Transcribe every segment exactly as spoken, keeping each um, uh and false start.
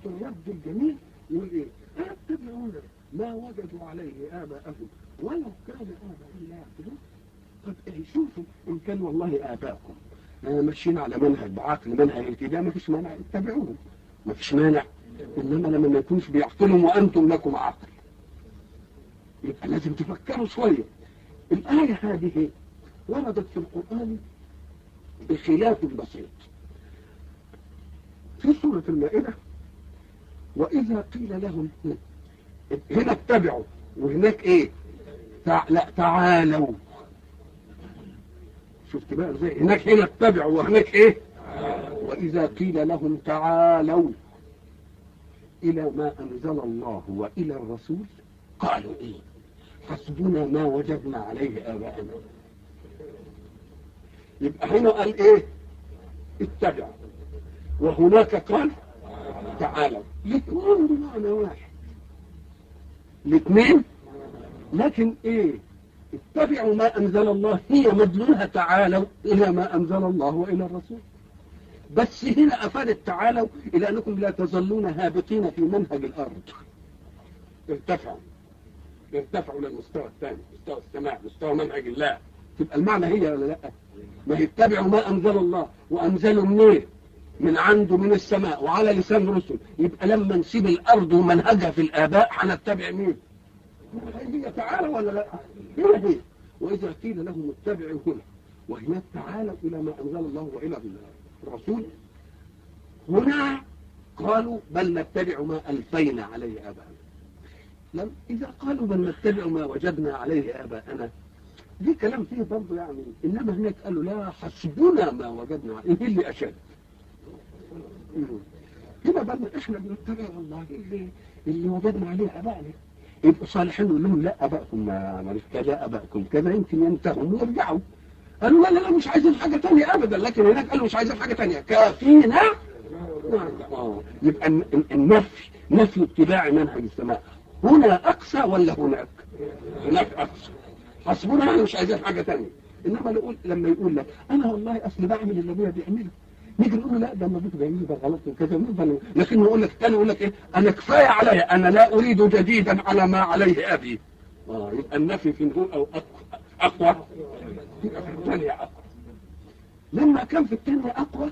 الرد الجميل يقول ايه؟ يتبعون ما وجدوا عليه اباءهم ولو كان اباءهم لا يعقلون. طب ايه شوفوا ان كان والله اباءكم ماشيين على منهج بعقل منهج الكتاب ما فيش مانع اتبعوهم ما فيش مانع، انما لما ما يكونش بيعقلهم وانتم لكم عقل يبقى لازم تفكروا شويه. الايه هذه وردت في القران بخلاف بسيط في سوره المائده، واذا قيل لهم هنا اتبعوا وهناك ايه؟ تع... لا تعالوا. شفت بقى ازاي؟ هناك هنا اتبعوا وهناك ايه؟ واذا قيل لهم تعالوا الى ما انزل الله والى الرسول قالوا ايه؟ حسبنا ما وجدنا عليه اباءنا. يبقى هنا قال ايه؟ اتبعوا وهناك قال تعالوا. الاثنين بمعنى واحد، الاثنين، لكن ايه؟ اتبعوا ما انزل الله هي مدلولها تعالوا الى ما انزل الله والى الرسول. بس هنا افادت تعالوا الى انكم لا تظلون هابطين في منهج الارض، ارتفعوا ارتفعوا للمستوى الثاني، مستوى السماء، مستوى منهج الله. تبقى المعنى هي ولا لا؟ ما يتبعوا ما انزل الله وانزلوا منين؟ من عنده من السماء وعلى لسان رسل. يبقى لما نسيب الارض ومنهجها في الاباء هنتبع مين؟ هي تعالى ولا لا؟ هي هي. واذا قيل لهم اتبعوا هنا وهناك تعالوا الى ما انزل الله والى الرسول، هنا قالوا بل نتبع ما الفينا عليه اباءنا. لم اذا قالوا بل نتبع ما وجدنا عليه اباءنا دي كلام فيه برضه يعني، انما هناك قالوا لا حسبنا ما وجدنا عليه. ايه اللي اشد؟ كده بقى احنا بنتبع والله اللي اللي وجدنا عليه ابائنا. يبقوا صالحين نقول لهم لا ابائكم ما ماليش كذا، ابائكم كذا، يمكن ينتهوا ويرجعوا. قالوا لا لا لا مش عايزين حاجه ثانيه ابدا، لكن هناك قالوا مش عايزين حاجه ثانيه كافينا. اه يبقى النفي نفي اتباع منهج السماء هنا اقصى ولا هناك؟ هناك اقصى. حسبونا احنا مش عايزين حاجه ثانيه. انما نقول لما يقول لك انا والله اصل بعمل اللي ابويا بيعمله، نيجي نقول له لا ده ما بيعمل ده غلط وكذا، لكن نقول لك ثاني يقول لك ايه؟ انا كفايه عليا، انا لا اريد جديدا على ما عليه ابي. اه يبقى النفي في نقول او اقوى، يبقى في الثانيه اقوى. لما كان في الثانيه اقوى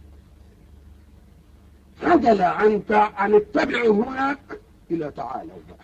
عدل عن عن اتبعوا هناك الى تعالوا بقى.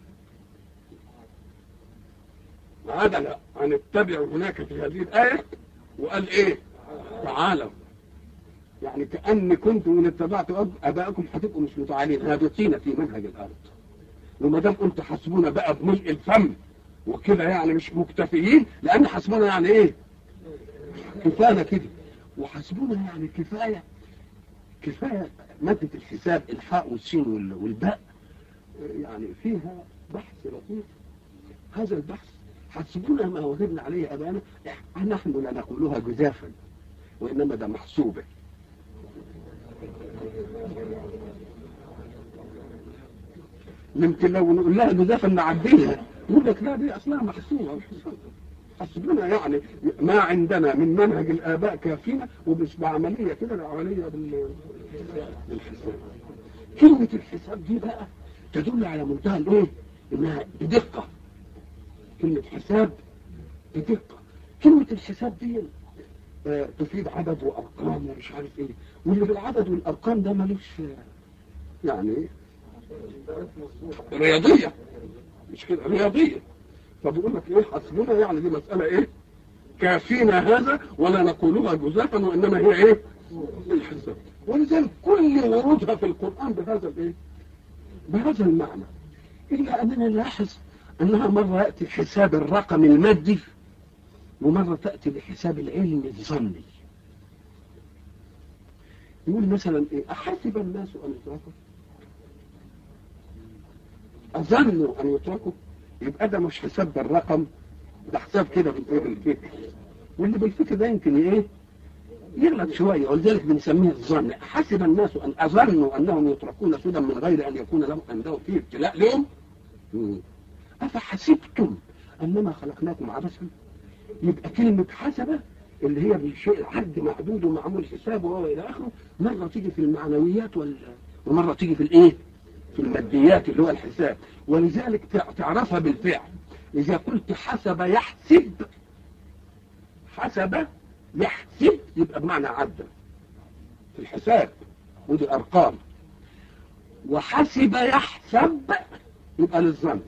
عدل عن اتبعوا هناك في هذه الايه وقال ايه؟ تعالوا. يعني كأن كنتم من اتبعتوا ابائكم هتبقوا مش متعالين هابطين في منهج الارض. وما دام قلت حسبونا بقى بملء الفم وكده يعني مش مكتفيين، لان حسبونا يعني ايه؟ كفايه كده. وحسبونا يعني كفايه كفايه. ماده الحساب الحاء والسين والباء يعني فيها بحث لطيف. هذا البحث حسبونا ما وجدنا عليه ابانا، نحن لا نقولها جزافا وانما ده محسوبه. يمكن لو نقول لها جزافا نعديها يقول لك لا دي اصلها محسوبه. حسبنا يعني ما عندنا من منهج الاباء كافينا، ومش بعمليه كده، العمليه بالحساب. كلمه الحساب دي بقى تدل على منتهى الايه؟ انها بدقه. كلمه حساب بدقه. كلمه الحساب دي آه تفيد عدد وارقام ومش عارف ايه، واللي بالعدد والارقام ده ملوش يعني رياضيه، مش كده رياضيه. فبيقول لك ايه؟ حسبنا يعني دي مساله ايه؟ كافينا هذا ولا نقولها جزافا وانما هي ايه؟ الحساب. ولذلك كل ورودها في القران بهذا الايه؟ بهذا المعنى، الا اننا نلاحظ انها مره ياتي حساب الرقم المادي ومره تاتي لحساب العلم الظني. يقول مثلا ايه؟ احسب الناس ان يتركوا؟ اظنوا ان يتركوا؟ يبقى ده مش حساب بالرقم، ده حساب كده بالفكر، واللي بالفكر ده يمكن ايه؟ يغلط شويه، ولذلك بنسميه الظن. حسب الناس ان اظنوا انهم يتركون سدى من غير ان يكون لهم عندهم فيه ابتلاء لهم. افحسبتم انما خلقناكم عبثا؟ يبقى كلمه حسبه اللي هي بالشيء العد معدود ومعمول حسابه والى اخره، مره تيجي في المعنويات ومرة تيجي في الايه في الماديات اللي هو الحساب. ولذلك تعرفها بالفعل. إذا قلت حسب يحسب، حسب يحسب يبقى بمعنى عدل في الحساب، ودي أرقام. وحسب يحسب يبقى للظن.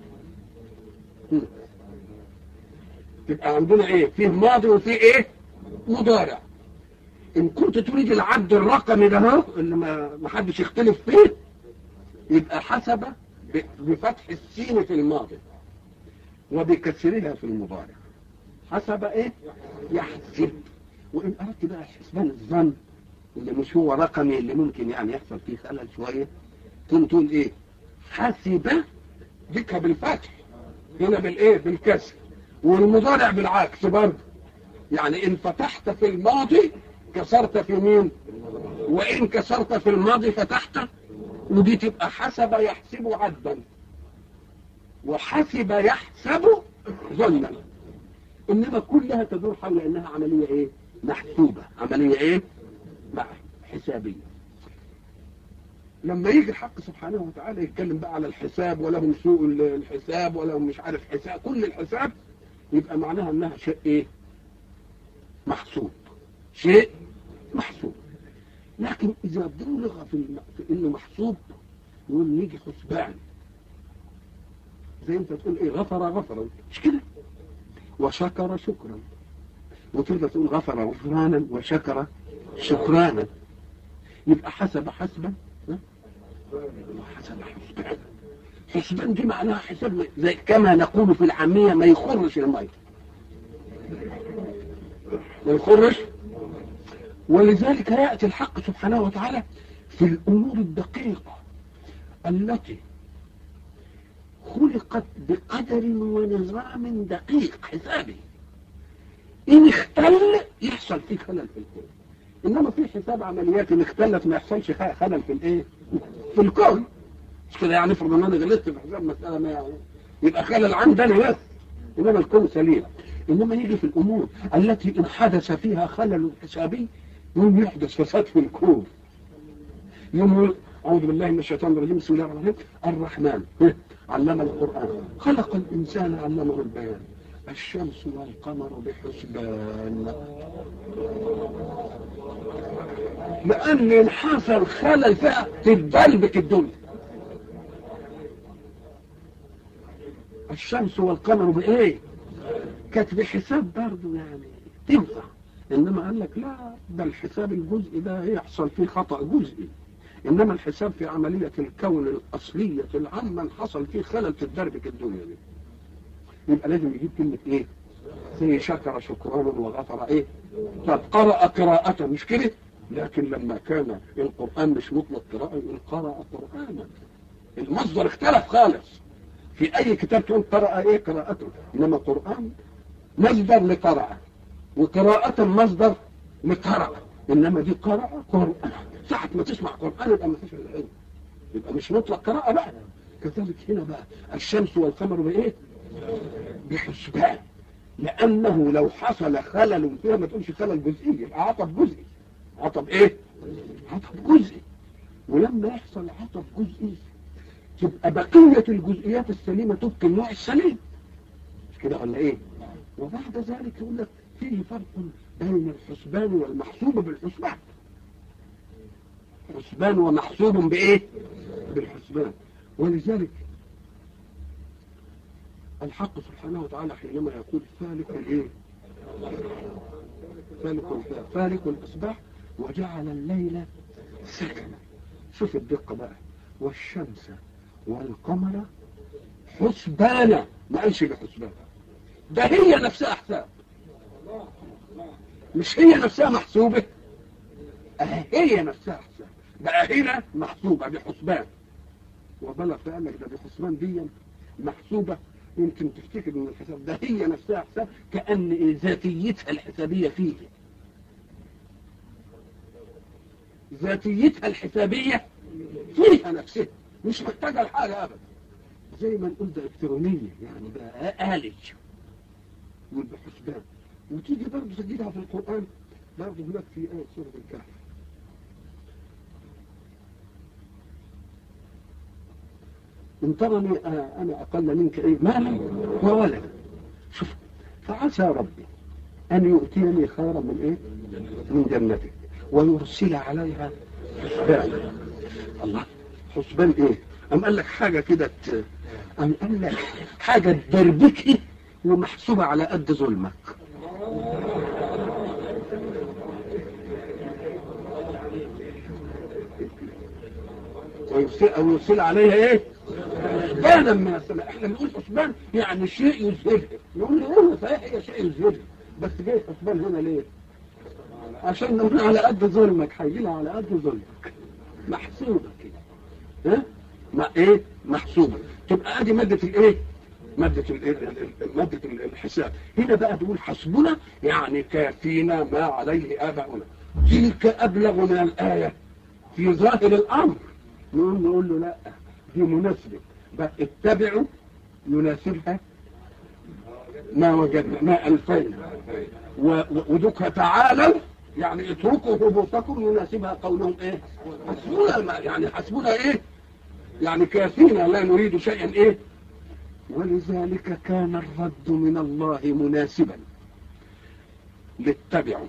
تبقى عندنا ايه؟ فيه ماضي وفيه ايه؟ مضارع. ان كنت تريد العد الرقمي ده اهو اللي ما حدش يختلف فيه، يبقى حسب بفتح السين في الماضي وبكسرها في المضارع. حسب ايه؟ يحسب. وان اردت بقى حسبان الظن اللي مش هو رقمي اللي ممكن يعني يحصل فيه خلل شويه، تقول تقول ايه؟ حسب ذكها بالفتح، هنا بالايه؟ بالكسر. والمضارع بالعكس برضه. يعني ان فتحت في الماضي كسرت في مين؟ وان كسرت في الماضي فتحت. ودي تبقى حسب يحسب عدا، وحسب يحسب ظنا. انما كلها تدور حول انها عمليه ايه؟ محسوبه، عمليه ايه؟ حسابيه. لما يجي الحق سبحانه وتعالى يتكلم بقى على الحساب، ولهم سوء الحساب، ولهم مش عارف حساب، كل الحساب يبقى معناها انها شيء ايه؟ محسوب، شيء محسوب. لكن اذا بلغ في, الم... في انه محسوب يقول يجي حسبان، زي انت تقول ايه؟ غفر غفرا، مش كده؟ وشكر شكرا، وتقدر تقول غفر غفرانا وشكر شكرانا. يبقى حسب حسبا وحسب حسبان. حسبان دي معناها حساب، زي كما نقول في العامية ما يخرش المية، ما يخرش. ولذلك يأتي الحق سبحانه وتعالى في الأمور الدقيقة التي خلقت بقدر ونظام دقيق حسابي، إن اختل يحصل فيه خلل في الكون. إنما في حساب عمليات إن اختلت ما يحصلش خلل في الإيه؟ في الكون. مش كده يعني؟ افرض ان انا غلطت في حساب مسألة ما يعني يبقى خلل عندنا بس، إنما الكون سليم. إنما يجي في الأمور التي إن حدث فيها خلل حسابي يوم يحدث فساد في الكون. يوم أعوذ بالله من الشيطان الرجيم، بسم الله الرحمن الرحيم. الرحمن علم القرآن، خلق الإنسان علمه البيان، الشمس والقمر بحسبان. لأن إن حصل خلل فيها تتبلبك الدنيا. الشمس والقمر بإيه؟ كانت بحساب برضه يعني تنفع. إنما قال لك لا، ده الحساب الجزئي ده يحصل فيه خطأ جزئي، إنما الحساب في عملية الكون الأصلية العامة حصل فيه خلل في الدربك الدنيا دي. يبقى لازم يجيب كلمة إيه؟ زي شكر شكرانا وغفر إيه؟ طب قرأ قراءة، مش كده؟ لكن لما كان القرآن مش مطلق قراءة يقول قرأ قرآنا. المصدر اختلف خالص. في أي كتاب تقول قرأ إيه؟ قراءته. إنما قرآن مصدر لقراءة، وقراءة مصدر لقراءة. إنما دي قراءة قرآن. ساعة ما تسمع قرآن يبقى ما فيش العلم، يبقى مش مطلق قراءة بقى. كذلك هنا بقى الشمس والقمر بإيه؟ بحسبان. لأنه لو حصل خلل فيها ما تقولش خلل جزئي، يبقى عطب جزئي. عطب إيه؟ عطب جزئي. ولما يحصل عطب جزئي تبقى بقية الجزئيات السليمة تبقى النوع السليم، مش كده ولا إيه؟ وبعد ذلك يقول لك فيه فرق بين الحسبان والمحسوب بالحسبان. حسبان ومحسوب بإيه؟ بالحسبان. ولذلك الحق سبحانه وتعالى حينما يقول فالق الإيه؟ فالق فالق الأصباح وجعل الليل سكنا. شوف الدقة بقى. والشمس والقمر حسبانا، ما قالش بحسبان، ده هي نفسها حساب، مش هي نفسها محسوبة، هي نفسها حساب. بقى هنا محسوبة بحسبان، وبلغ قال لك ده بحسبان دي محسوبة. يمكن تفتكر ان الحساب ده هي نفسها حساب، كأن ذاتيتها الحسابية فيه، ذاتيتها الحسابية فيها نفسها، مش محتاجة لحاجة أبدا. زي ما نقول ده إلكترونية، يعني بقى آلي يقول بحسبان. وتيجي برضه تجدها في القرآن برضه هناك في آية سورة الكهف. إن ترني أنا أقل منك إيه مالا وولدا. شوف، فعسى ربي أن يؤتيني خيرا من إيه من جنتك ويرسل عليها حسبانا. الله، حسبان إيه؟ أم قال لك حاجة كده، أم قال لك حاجة تدربك ومحسوبة على قد ظلمك. ويرسل أو يرسل عليها إيه؟ حسبانا من السماء. إحنا بنقول حسبان يعني شيء يذهبه، نقول له صحيح هي شيء يذهبه، بس جاي حسبان هنا ليه؟ عشان نقول على قد ظلمك، هيجي لها على قد ظلمك، محسوبة كده. ها؟ ما إيه؟ محسوبة. تبقى ادي مادة الايه؟ مادة مادة الحساب. هنا بقى تقول حسبنا يعني كافينا ما عليه آباؤنا. تلك أبلغ من الآية في ظاهر الأمر. نقول نقول له لا، دي مناسبة بقى، اتبعوا يناسبها ما وجدنا ما ألفينا، ودك تعالوا يعني اتركوا هبوطكم يناسبها قولهم ايه؟ حسبنا، يعني حسبنا ايه؟ يعني كافينا لا نريد شيئا ايه. ولذلك كان الرد من الله مناسبا لاتبعوا،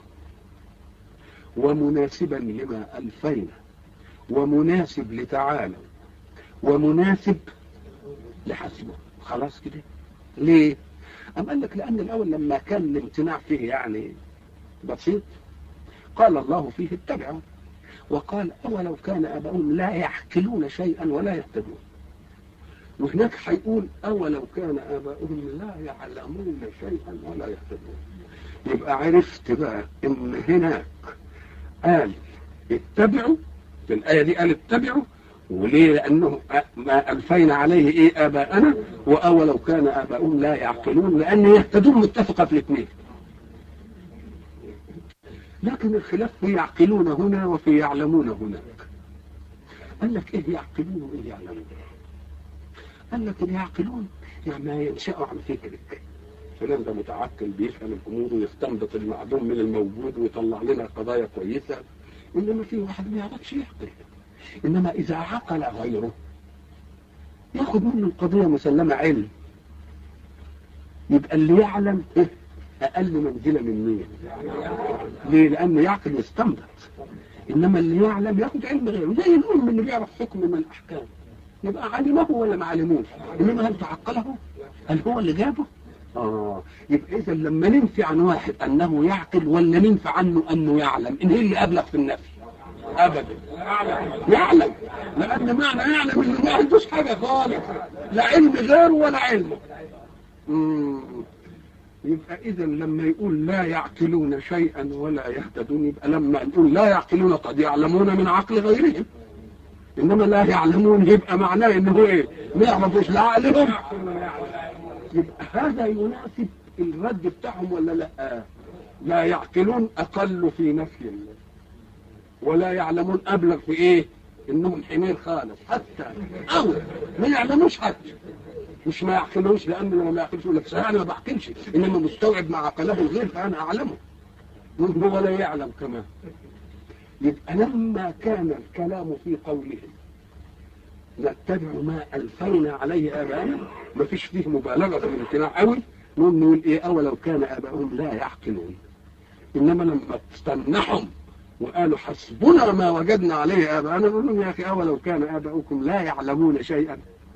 ومناسبا لما ألفينا، ومناسب لتعالوا، ومناسب لحسبه. خلاص كده. ليه؟ أم قال لك لأن الأول لما كان الامتناع فيه يعني بسيط، قال الله فيه اتبعوا، وقال أولو كان آباؤهم لا يعقلون شيئا ولا يهتدون. وهناك هيقول أولو كان آباؤهم لا يعلمون شيئا ولا يهتدون. يبقى عرفت بقى إن هناك قال اتبعوا، في الآية دي قال اتبعوا، وليه؟ لأنه ما ألفينا عليه إيه آباءنا، وأولو كان آباؤهم لا يعقلون، لأن يهتدون متفقة في الاثنين. لكن الخلاف في يعقلون هنا وفي يعلمون هناك. قال لك إيه يعقلون وإيه يعلمون؟ قال لك إيه يعقلون يعني ما ينشأوا عن فكرك، فلان ده متعقل بيفهم الأمور ويستنبط المعدوم من الموجود ويطلع لنا قضايا كويسة. إنما في واحد ما يعرفش يعقل، إنما إذا عقل غيره ياخد منه القضية مسلمة علم، يبقى اللي يعلم إيه أقل منزلة من مين. ليه؟ لأنه يعقل يستنبط، إنما اللي يعلم ياخد علم غيره. زي الأم اللي بيعرف حكم من الأحكام، يبقى علمه ولا ما علموش، إنما هل تعقله؟ هل هو اللي جابه؟ آه يبقى إذا لما ننفي عن واحد أنه يعقل ولا ننفي عنه أنه يعلم، إن هي اللي أبلغ في النفي؟ أبدا يعلم، لأن معنى يعلم إنه ما عندوش حاجة خالص، لا علم غيره ولا علمه. مم. يبقى إذا لما يقول لا يعقلون شيئا ولا يهتدون، يبقى لما نقول لا يعقلون قد يعلمون من عقل غيرهم، إنما لا يعلمون يبقى معناه إنه إيه؟ ما يعرفوش لا عقلهم. يبقى هذا يناسب الرد بتاعهم ولا لا؟ لا يعقلون أقل في نفي الله، ولا يعلمون أبلغ في إيه؟ إنهم حمير خالص حتى، أو ما يعلموش حتى، مش ما يعقلوش، لأنه لما ما يعقلش يقول لك أنا ما بعقلش، إنما مستوعب مع عقله الغير فأنا أعلمه، هو لا يعلم كمان. يبقى لما كان الكلام في قولهم نتبع ما ألفينا عليه آباءنا، ما فيش فيه مبالغة في الامتناع قوي، نقول إيه أولو كان آباؤهم لا يعقلون. إنما لما تستنحهم وقالوا حسبنا ما وجدنا عليه آباءنا، نقول لهم يا أخي أولو كان آباؤكم لا يعلمون شيئا،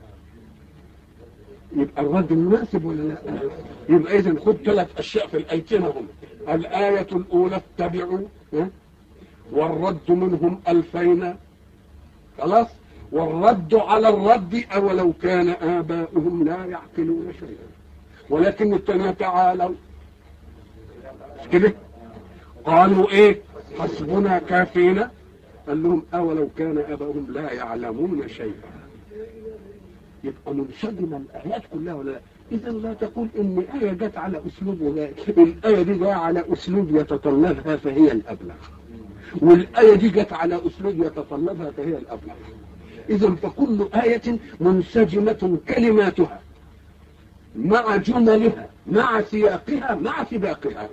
يبقى الرد مناسب ولا لا؟ يبقى إذن خد ثلاث أشياء في الآيتين هم. الآية الأولى اتبعوا، والرد منهم ألفينا، خلاص، والرد على الرد أولو كان آباؤهم لا يعقلون شيئا. ولكن الثانية تعالوا كده قالوا إيه؟ حسبنا كافينا، قال لهم أولو كان آباؤهم لا يعلمون شيئا. يبقى منسجمة الآيات كلها ولا لا؟ إذا لا تقول إن آية جت على أسلوب ولا الآية دي جاء على أسلوب يتطلبها فهي الأبلغ، والآية دي جت على أسلوب يتطلبها فهي الأبلغ. إذا فكل آية منسجمة كلماتها مع جملها مع سياقها مع سباقها.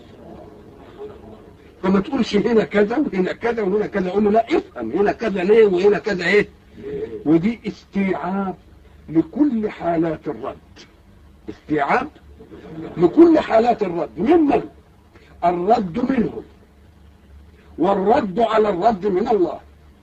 فما تقولش هنا كذا وهنا كذا وهنا كذا، قول له لا افهم هنا كذا ليه وهنا كذا ايه. ودي استيعاب لكل حالات الرد، استيعاب لكل حالات الرد. ممن الرد منهم والرد على الرد من الله.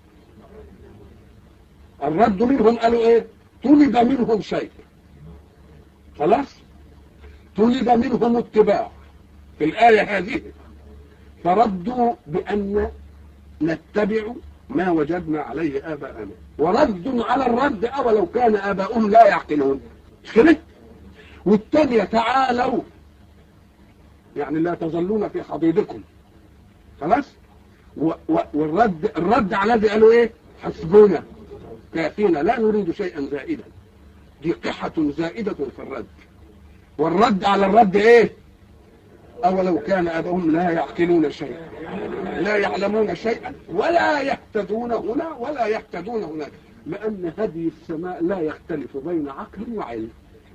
الرد منهم قالوا ايه؟ طلب منهم شيء، خلاص، طلب منهم اتباع في الآية هذه، فردوا بأن نتبع ما وجدنا عليه آباءنا. ورد على الرد أولو كان آباؤهم لا يعقلون، كده. والثانية تعالوا، يعني لا تظلون في حضيضكم، خلاص. والرد الرد على الذي قالوا ايه؟ حسبونا كافينا لا نريد شيئا زائدا. دي قحة زائدة في الرد. والرد على الرد ايه؟ أولو كان آباؤهم لا يعقلون شيئا، لا يعلمون شيئا ولا يهتدون هنا ولا يهتدون هناك، لأن هدي السماء لا يختلف بين عقل وعلم.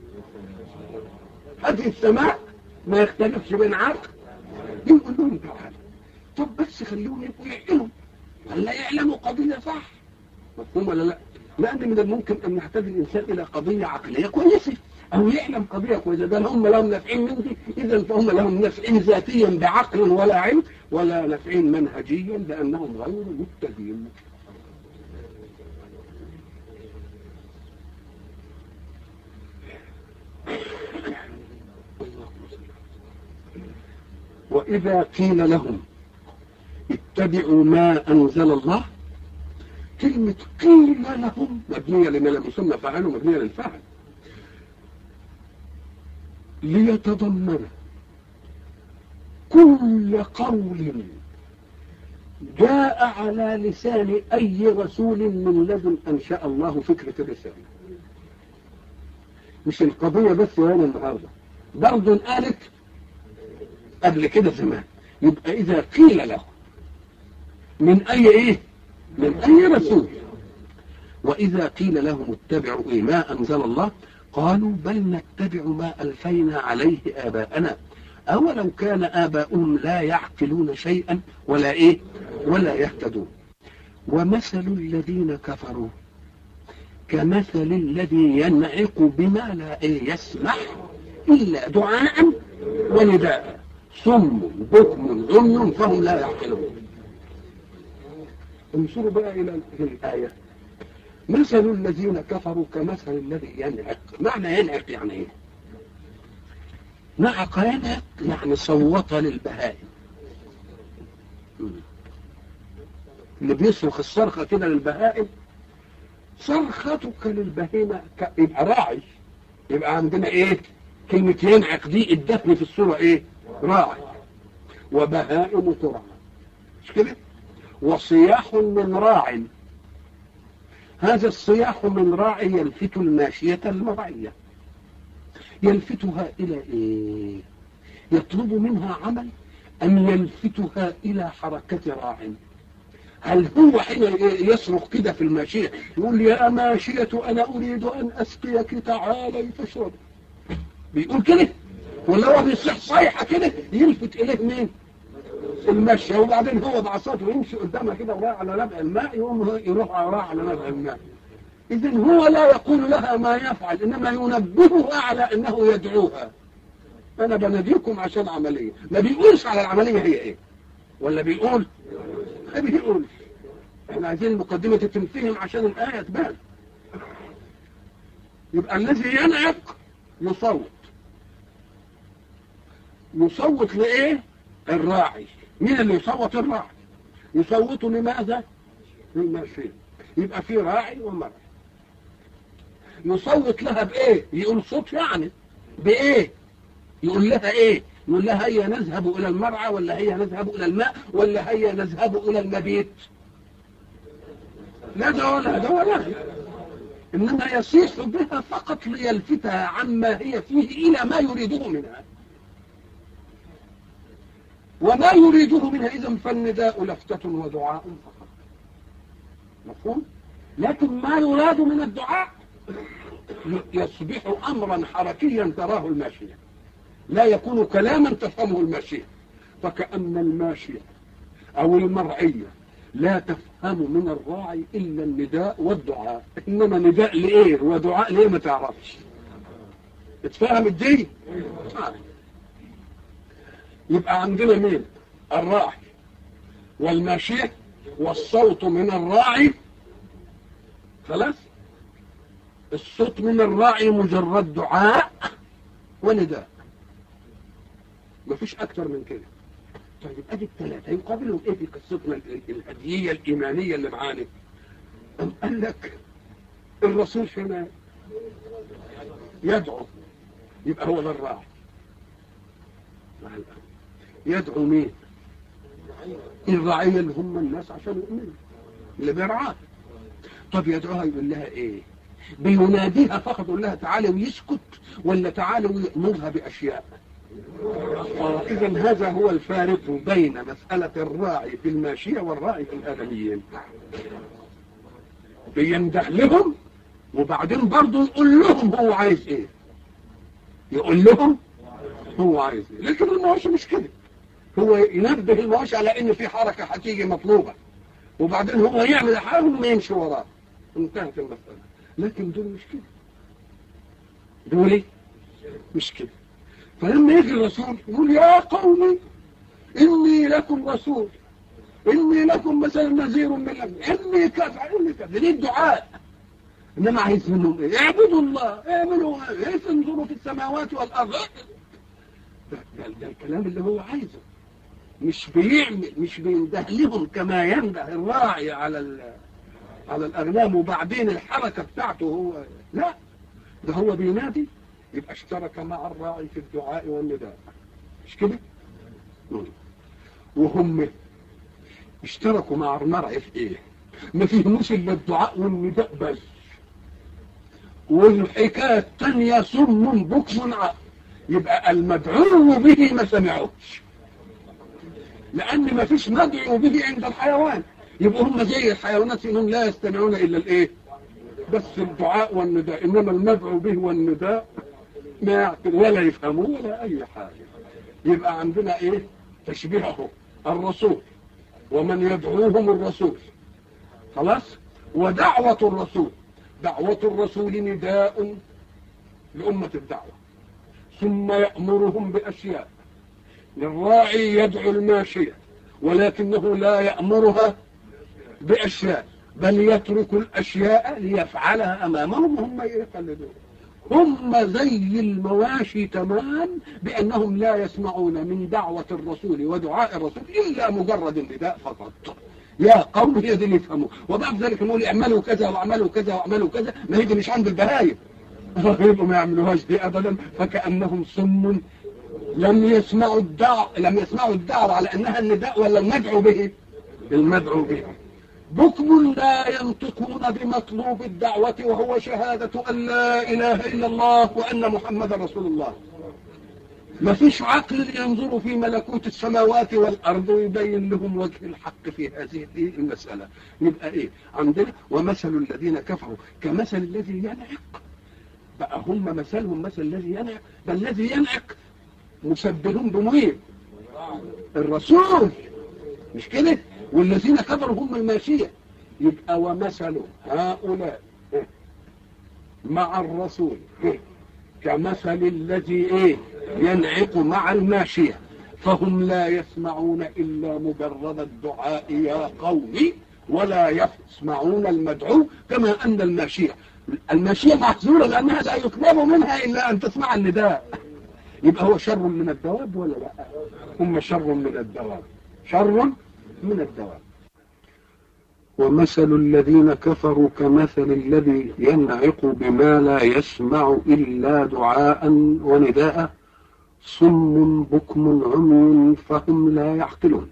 هدي السماء ما يختلفش بين عقل. يقول لهم تعالى، طب بس خليهم يبقوا يعقلوا ولا يعلموا قضية صح، مفهوم ولا لا؟ لأن من الممكن أن يحتاج الإنسان إلى قضية عقلية كويسة أو يعلم قضية كويسة، ده هم لهم نافعين من دي، إذا فهم لهم نافعين ذاتيا بعقل ولا علم، ولا نافعين منهجيا لأنهم غير مهتدين. وإذا قيل لهم اتبعوا ما أنزل الله، كلمة قيل لهم مبنية لما لم يسمى فاعل ومبنية للفاعل، ليتضمن كل قول جاء على لسان أي رسول من لدن أنشأ الله فكرة الرسالة. مش القضية بس هنا النهاردة، برضو قالت قبل كده زمان. يبقى إذا قيل له من أي إيه؟ من أي رسول. وإذا قيل لهم اتبعوا إيه ما أنزل الله، قالوا بل نتبع ما ألفينا عليه آباءنا أولو كان آباؤهم لا يعقلون شيئا ولا إيه ولا يهتدون. ومثل الذين كفروا كمثل الذي ينعق بما لا إيه يسمع إلا دعاء ونداء، صم بكم عمي فهم لا يعقلون. انظروا بقى إلى الآية. مثل الذين كفروا كمثل الذي ينعق. معنى ينعق يعني ايه؟ نعق ينعق يعني صوت للبهائم، اللي بيصرخ الصرخة كده للبهائم. صرختك للبهيمة يبقى راعي، يبقى عندنا ايه؟ كلمة ينعق دي ادتني في الصورة ايه؟ راعي وبهائم ترعى، مش كده؟ وصياح من راع، هذا الصياح من راعي يلفت الماشية المرعية، يلفتها إلى إيه؟ يطلب منها عمل أم يلفتها إلى حركة راع؟ هل هو حين يصرخ كده في الماشية يقول يا ماشية أنا أريد أن أسقيك تعالي فاشرب، بيقول كده؟ ولا هو بيصيح صيحة كده يلفت إليه مين؟ المشي، وبعدين هو بعصاته يمشي قدامها كده وراء على نبع الماء، يقوم يروح وراء على نبع الماء. إذن هو لا يقول لها ما يفعل، إنما ينبهها على أنه يدعوها. أنا بناديكم عشان عملية، ما بيقولش على العملية هي إيه، ولا بيقول؟ ما بيقول. إحنا عايزين المقدمة تتنفهم عشان الآية تبان. يبقى الذي ينعق يصوت، يصوت لإيه؟ الراعي. مين اللي يصوت؟ الراعي. يصوت لماذا؟ للماشية. يبقى في راعي ومرعي. يصوت لها بإيه؟ يقول صوت يعني بإيه؟ يقول لها إيه؟ يقول لها هيا نذهب إلى المرعى، ولا هيا نذهب إلى الماء، ولا هيا نذهب إلى المبيت. لا ده ولا ده ولا، إنما يصيح بها فقط ليلفتها عما هي فيه إلى ما يريده منها، وما يريده منها. إذن فالنداء لفتة ودعاء فقط، مفهوم؟ لكن ما يراد من الدعاء يصبح أمرا حركيا تراه الماشية، لا يكون كلاما تفهمه الماشية. فكأن الماشية أو المرعية لا تفهم من الراعي إلا النداء والدعاء، إنما نداء لإيه ودعاء لإيه ما تعرفش. اتفهم الدين؟ آه. يبقى عندنا مين؟ الراعي والماشية والصوت من الراعي. خلاص، الصوت من الراعي مجرد دعاء ونداء، مفيش أكتر من كده. طيب ادي الثلاثه يقابلهم ايه في قصتنا الهديه الايمانيه اللي معانا؟ أم قال لك الرسول حين يدعو يبقى هو ده الراعي. يدعو مين؟ الرعيه اللي هم الناس عشان يؤمنوا اللي بيرعاه. طب يدعوها يقول لها ايه؟ بيناديها فقط يقول لها تعالى ويسكت، ولا تعالى ويأمرها باشياء؟ إذا هذا هو الفارق بين مسألة الراعي في الماشية والراعي في الآدميين. بينده لهم وبعدين برضه يقول لهم هو عايز ايه، يقول لهم هو عايز ايه. لكن المواشي مش كده، هو ينبه المواشي على ان في حركة هتيجي مطلوبة، وبعدين هو يعمل حاجة وما يمشي وراه، انتهت المسألة. لكن دول مش كده، دول مش كده. فلما يجي الرسول يقول يا قومي إني لكم رسول، إني لكم مثلا نذير من الأمن، إني كذا إني كذا، دي الدعاء. إنما عايز منهم إيه؟ اعبدوا الله، اعملوا إيه، انظروا في السماوات والأرض. ده, ده, ده الكلام اللي هو عايزه، مش بيعمل، مش بينده لهم كما ينده الراعي على على الأغنام وبعدين الحركة بتاعته هو، لا، ده هو بينادي. يبقى اشترك مع الراعي في الدعاء والنداء، مش كده؟ وهم اشتركوا مع المرعي في ايه؟ ما فيهمش الا الدعاء والنداء بس، والحكايه الثانيه صم بكم عقل. يبقى المدعو به ما سمعوش، لان ما فيش مدعو به عند الحيوان. يبقوا هم زي الحيوانات انهم لا يستمعون الا الايه؟ بس الدعاء والنداء. انما المدعو به والنداء ما يعقل ولا يفهموا ولا اي حاجه. يبقى عندنا ايه؟ تشبيهه الرسول ومن يدعوهم الرسول. خلاص. ودعوه الرسول، دعوه الرسول نداء لامه الدعوه، ثم يأمرهم باشياء. للراعي يدعو الماشيه ولكنه لا يأمرها باشياء، بل يترك الاشياء ليفعلها امامهم وهم يقلدون. هم زي المواشي تمام، بأنهم لا يسمعون من دعوة الرسول ودعاء الرسول إلا مجرد النداء فقط. يا قوم، هي دي اللي يفهموا. وبعد ذلك نقول اعملوا كذا واعملوا كذا واعملوا كذا، ما هي دي مش عند البهايم. يبقوا ما يعملوهاش دي أبدا، فكأنهم صم لم يسمعوا الدعوة، لم يسمعوا الدعوة على أنها النداء ولا المدعو به، المدعو به. بكم لا ينطقون بمطلوب الدعوة وهو شهادة أن لا إله إلا الله وأن محمد رسول الله. ما فيش عقل ينظر في ملكوت السماوات والأرض ويبين لهم وجه الحق في هذه المسألة. يبقى إيه عندنا؟ ومثل الذين كفروا كمثل الذي ينعق. بقى هم مثلهم مثل الذي ينعق، بل الذي ينعق مسبلون بمين؟ الرسول، مش كده؟ والذين كفروا هم الماشية. يبقى ومثل هؤلاء مع الرسول كمثل الذي ايه؟ ينعق مع الماشية، فهم لا يسمعون إلا مجرد الدعاء يا قومي، ولا يسمعون المدعو. كما أن الماشية الماشية محظورة لأنها لا يطلب منها إلا أن تسمع النداء. يبقى هو شر من الدواب ولا لا؟ هم شر من الدواب، شر من الدواب. ومثل الذين كفروا كمثل الذي ينعق بما لا يسمع إلا دعاء ونداء، صم بكم عمي فهم لا يعقلون.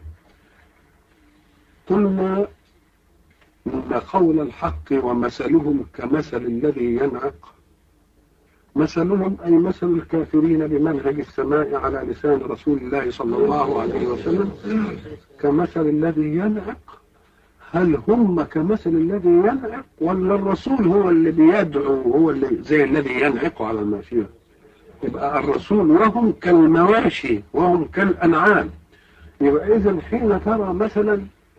قلنا إن قول الحق ومثلهم كمثل الذي ينعق، مثلهم أي مثل الكافرين بمنهج السماء على لسان رسول الله صلى الله عليه وسلم كمثل الذي ينعق. هل هم كمثل الذي ينعق ولا الرسول هو اللي بيدعو، هو اللي زي الذي ينعق على الماشية؟ يبقى الرسول وهم كالمواشي وهم كالأنعام. يبقى إذن حين ترى مثلا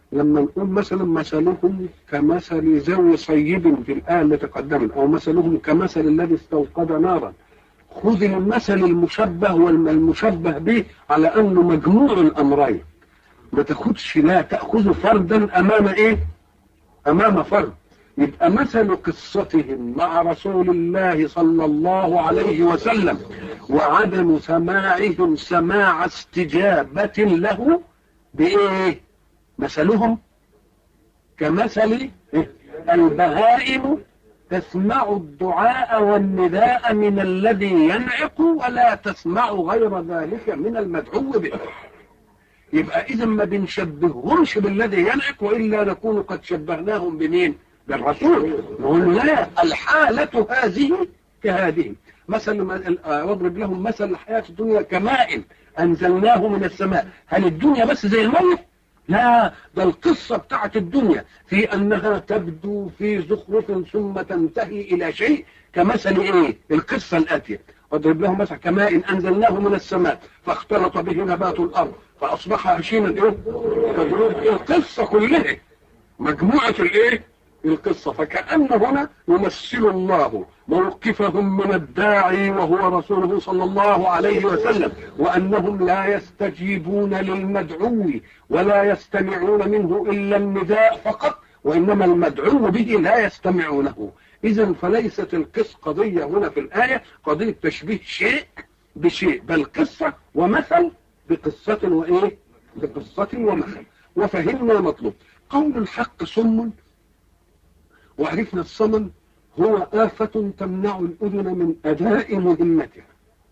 لما نقول مثلا مثلهم كمثل ذوي صيب في الآية التي تقدمت، أو مثلهم كمثل الذي استوقد نارا، خذ المثل المشبه والمشبه به على أنه مجموع الأمرين، ما تاخدش، لا تأخذ فردا أمام إيه؟ أمام فرد. يبقى مثل قصتهم مع رسول الله صلى الله عليه وسلم وعدم سماعهم سماع استجابة له بإيه؟ مثلهم كمثل البهائم تسمع الدعاء والنداء من الذي ينعق ولا تسمع غير ذلك من المدعو به. يبقى إذا ما بنشبههمش بالذي ينعق، وإلا نكون قد شبهناهم بمين؟ بالرسول. نقول لا، الحالة هذه كهذه. مثل واضرب لهم مثل الحياة الدنيا كماء أنزلناه من السماء. هل الدنيا بس زي المية؟ لا، ده القصة بتاعت الدنيا في أنها تبدو في زخرف ثم تنتهي إلى شيء كمثل إيه؟ القصة الآتية. واضرب لهم مثل كماء أنزلناه من السماء فاختلط به نبات الأرض فأصبح هشيما إيه؟ تدريب القصة كلها مجموعة الإيه؟ القصة. فكأن هنا يمثل الله موقفهم من الداعي وهو رسوله صلى الله عليه وسلم، وأنهم لا يستجيبون للمدعو ولا يستمعون منه إلا النداء فقط، وإنما المدعو به لا يستمعونه. إذن فليست القصة قضية هنا في الآية قضية تشبيه شيء بشيء، بل قصة ومثل بقصة وإيه؟ بقصة ومثل. وفهمنا مطلوب قول الحق صم، وعرفنا الصمم هو آفة تمنع الأذن من أداء مهمتها،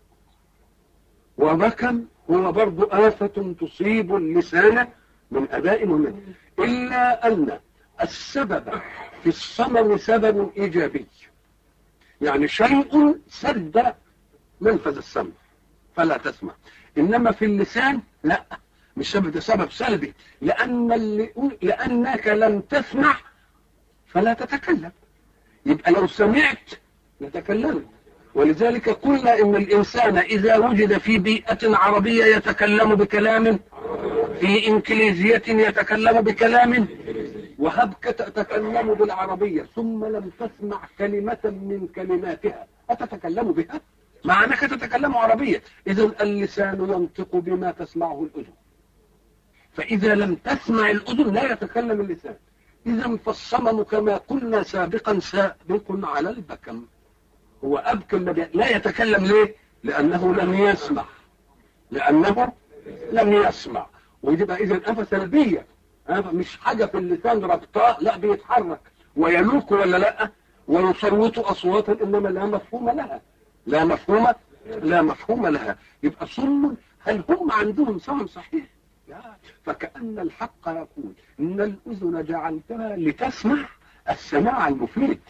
وبكم هو برضو آفة تصيب اللسان من أداء مهمتها، إلا أن السبب في الصمم سبب إيجابي، يعني شيء سد منفذ السمع فلا تسمع. إنما في اللسان لا، مش سبب، ده سبب سلبي، لأن اللي لأنك لم تسمع فلا تتكلم. يبقى لو سمعت لتكلمت. ولذلك قلنا إن الإنسان إذا وجد في بيئة عربية يتكلم بكلام، في إنكليزية يتكلم بكلام، وهبك تتكلم بالعربية ثم لم تسمع كلمة من كلماتها أتتكلم بها؟ مع أنك تتكلم عربية. إذن اللسان ينطق بما تسمعه الأذن، فإذا لم تسمع الأذن لا يتكلم اللسان. إذن فالصمم كما قلنا سابقا سابق على البكم، هو أبكم لا يتكلم. ليه؟ لأنه لم يسمع، لأنه لم يسمع. ويبقى إذن آفة سلبية، مش حاجة في اللسان ربطاه، لا بيتحرك ويلوك ولا لا، ويصوت أصواتا إنما لا مفهوم لها، لا مفهوم لا مفهوم لها. يبقى صم. هل هم عندهم صمم صحيح؟ لا. فكأن الحق يقول إن الأذن جعلتها لتسمع السماع المفيد،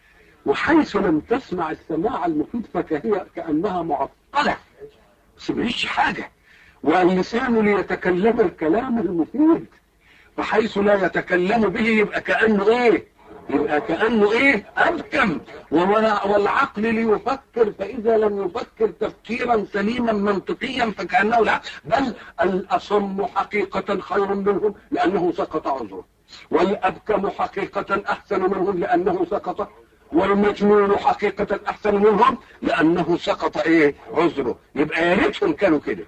وحيث لم تسمع السماع المفيد فهي كأنها معطلة، سمعش حاجة. واللسان ليتكلم الكلام المفيد، فحيث لا يتكلم به يبقى كأنه إيه؟ يبقى كأنه إيه؟ أبكم. والعقل ليفكر، فإذا لم يفكر تفكيرا سليما منطقيا فكأنه لا. بل الأصم حقيقة خير منهم لأنه سقط عذره، والأبكم حقيقة أحسن منهم لأنه سقط، والمجنون حقيقة أحسن منهم لأنه سقط إيه؟ عذره. يبقى يا ريتهم كانوا كده.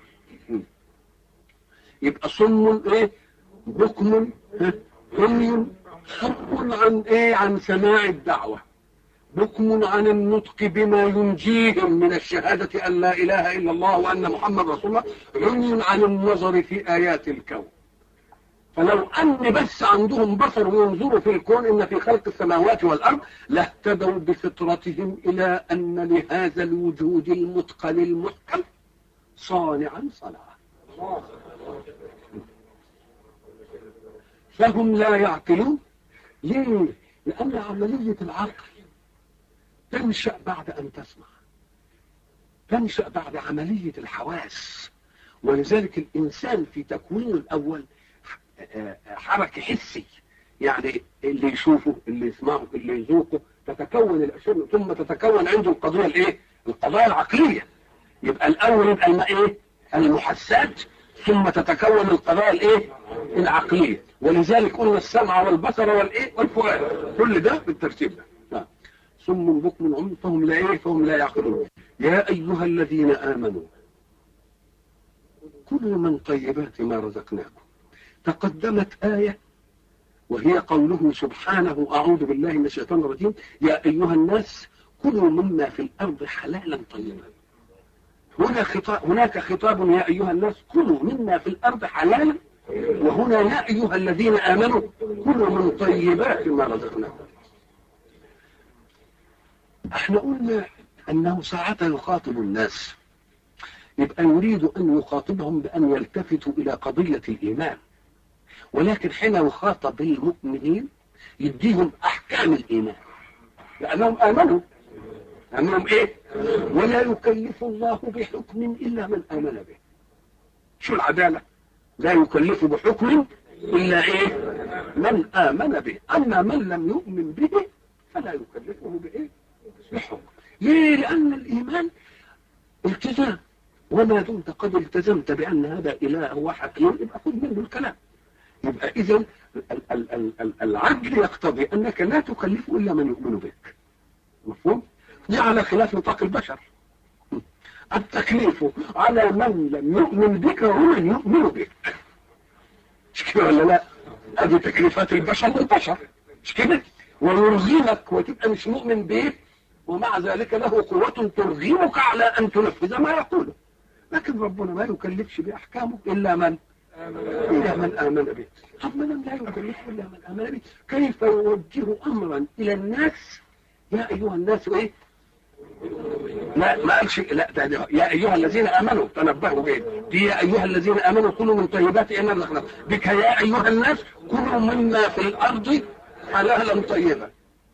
يبقى صم إيه؟ بكم عمي صم عن ايه؟ عن سماع الدعوة، بكم عن النطق بما ينجيهم من الشهادة أن لا إله إلا الله وأن محمد رسول الله، عمي عن النظر في آيات الكون. فلو أن بس عندهم بصر وينظروا في الكون إن في خلق السماوات والأرض لاهتدوا بفطرتهم إلى أن لهذا الوجود المتقن المحكم صانعا صنعا. فهم لا يعقلون. ليه؟ لأن عملية العقل تنشأ بعد أن تسمع، تنشأ بعد عملية الحواس. ولذلك الإنسان في تكوينه الأول حركة حسي، يعني اللي يشوفه اللي يسمعه اللي يذوقه تتكون الأشياء، ثم تتكون عنده القضية الإيه؟ القضايا العقلية. يبقى الأول يبقى الماء إيه؟ المحسات، ثم تتكون القضايا الايه العقليه. ولذلك قلنا السمع والبصر والايه والفؤاد، كل ده بالترتيب ده. صم بكم عمي فهم لا ايه فهم لا يعقلون. يا ايها الذين امنوا كلوا من طيبات ما رزقناكم. تقدمت آية وهي قوله سبحانه أعوذ بالله من الشيطان الرجيم يا أيها الناس كلوا مما في الأرض حلالا طيبا. هنا خطاب هناك خطاب يا أيها الناس كلوا مما في الأرض حلالا، وهنا يا أيها الذين آمنوا كلوا من طيبات ما رزقناكم. احنا قلنا أنه ساعة يخاطب الناس يبقى يريد أن يخاطبهم بأن يلتفتوا إلى قضية الإيمان، ولكن حين يخاطب المؤمنين يديهم أحكام الإيمان لأنهم آمنوا لأنهم إيه؟ ولا يكلف الله بحكم إلا من آمن به. شو العدالة؟ لا يكلف بحكم إلا إيه؟ من آمن به. أما من لم يؤمن به فلا يكلفه بإيه؟ بحكم. ليه؟ لأن الإيمان التزام، وما دمت قد التزمت بأن هذا إله وحكيم يبقى خذ منه الكلام. يبقى إذن العدل يقتضي أنك لا تكلف إلا من يؤمن بك. مفهوم؟ دي على خلاف نطاق البشر. التكليف على من لم يؤمن بك ومن يؤمن بك. مش كده ولا لا؟ هذه تكليفات البشر للبشر. مش كده؟ ويرغمك وتبقى مش مؤمن به ومع ذلك له قوة ترغمك على أن تنفذ ما يقوله. لكن ربنا ما يكلفش بأحكامه إلا من إلا من آمن به. طب من لا يكلف إلا من آمن به، كيف يوجه أمرا إلى الناس يا أيها الناس إيه؟ لا ما قالش لا ده يا أيها الذين آمنوا تنبهوا به، دي يا أيها الذين آمنوا كلوا من طيبات ما رزقناكم، بك يا أيها الناس كلوا مما في الأرض حلالا طيبا.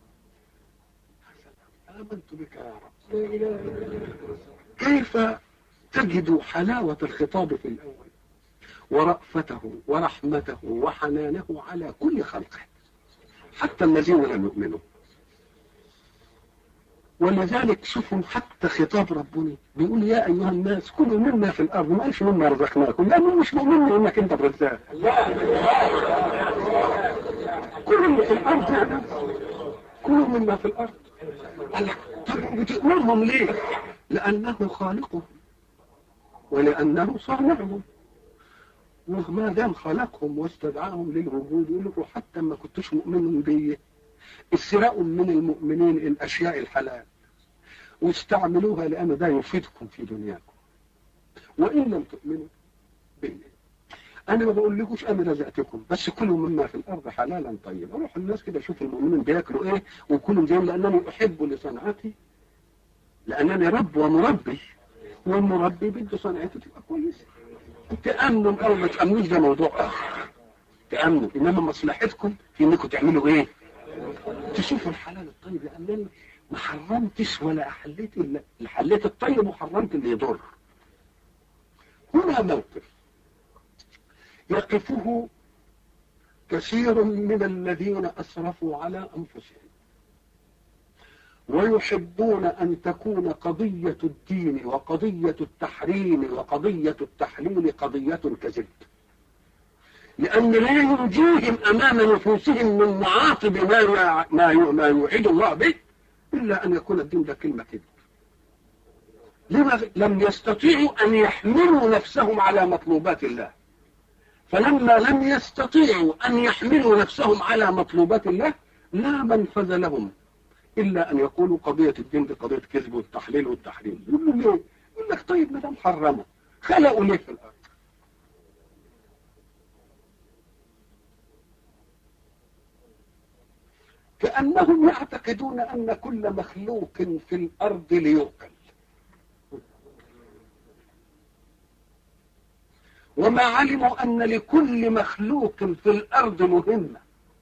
آمنت بك يا رب. كيف تجد حلاوة الخطاب في الأول ورأفته ورحمته وحنانه على كل خلقه حتى الذين لم يؤمنوا. ولذلك شوفوا حتى خطاب ربنا بيقول يا أيها الناس كلوا مما في الأرض، ما قالش مما رزقناكم لأنه مش مؤمن إنك أنت الرزاق. كلوا مما في الأرض يا ناس، كلوا مما في الأرض. طب بتأمرهم ليه؟ لأنه خالقهم ولأنه صانعهم، وما دام خلقهم واستدعاهم للوجود يقول لكم حتى ما كنتوش مؤمنين بيه اسرقوا من المؤمنين الأشياء الحلال واستعملوها لأن ده يفيدكم في دنياكم وإن لم تؤمنوا بيه. أنا ما بقول لكوش أنا رزقتكم بس كلوا مما في الأرض حلالا طيبا. أروح الناس كده شوف المؤمنين بياكلوا إيه وكلوا زي لأنني أحب لصنعتي، لأنني رب ومربي، والمربي بده صنعته تبقى كويسة. تأمنوا أو ما تأمنوش ده موضوع آخر، تأمنوا إنما مصلحتكم في إنكم تعملوا إيه؟ تشوفوا الحلال الطيب، لأنني ما حرمتش ولا أحليت إلا حليت الطيب وحرمت اللي يضر. هنا موقف يقفه كثير من الذين أسرفوا على أنفسهم ويحبون أن تكون قضية الدين وقضية التحريم وقضية التحليل قضية كذب، لأن لا ينجيهم أمام نفوسهم من معاطب ما ما ما يوعد الله به إلا أن يكون الدين ده كلمة كذب. لما لم يستطيعوا أن يحملوا نفسهم على مطلوبات الله، فلما لم يستطيعوا أن يحملوا نفسهم على مطلوبات الله لا منفذ لهم إلا أن يقولوا قضية الدين دي قضية كذب والتحليل والتحريم. يقول له ليه؟ يقول لك طيب ما دام حرموا خلقوا ليه في الأرض؟ كأنهم يعتقدون أن كل مخلوق في الأرض ليؤكل، وما علموا أن لكل مخلوق في الأرض مهمة،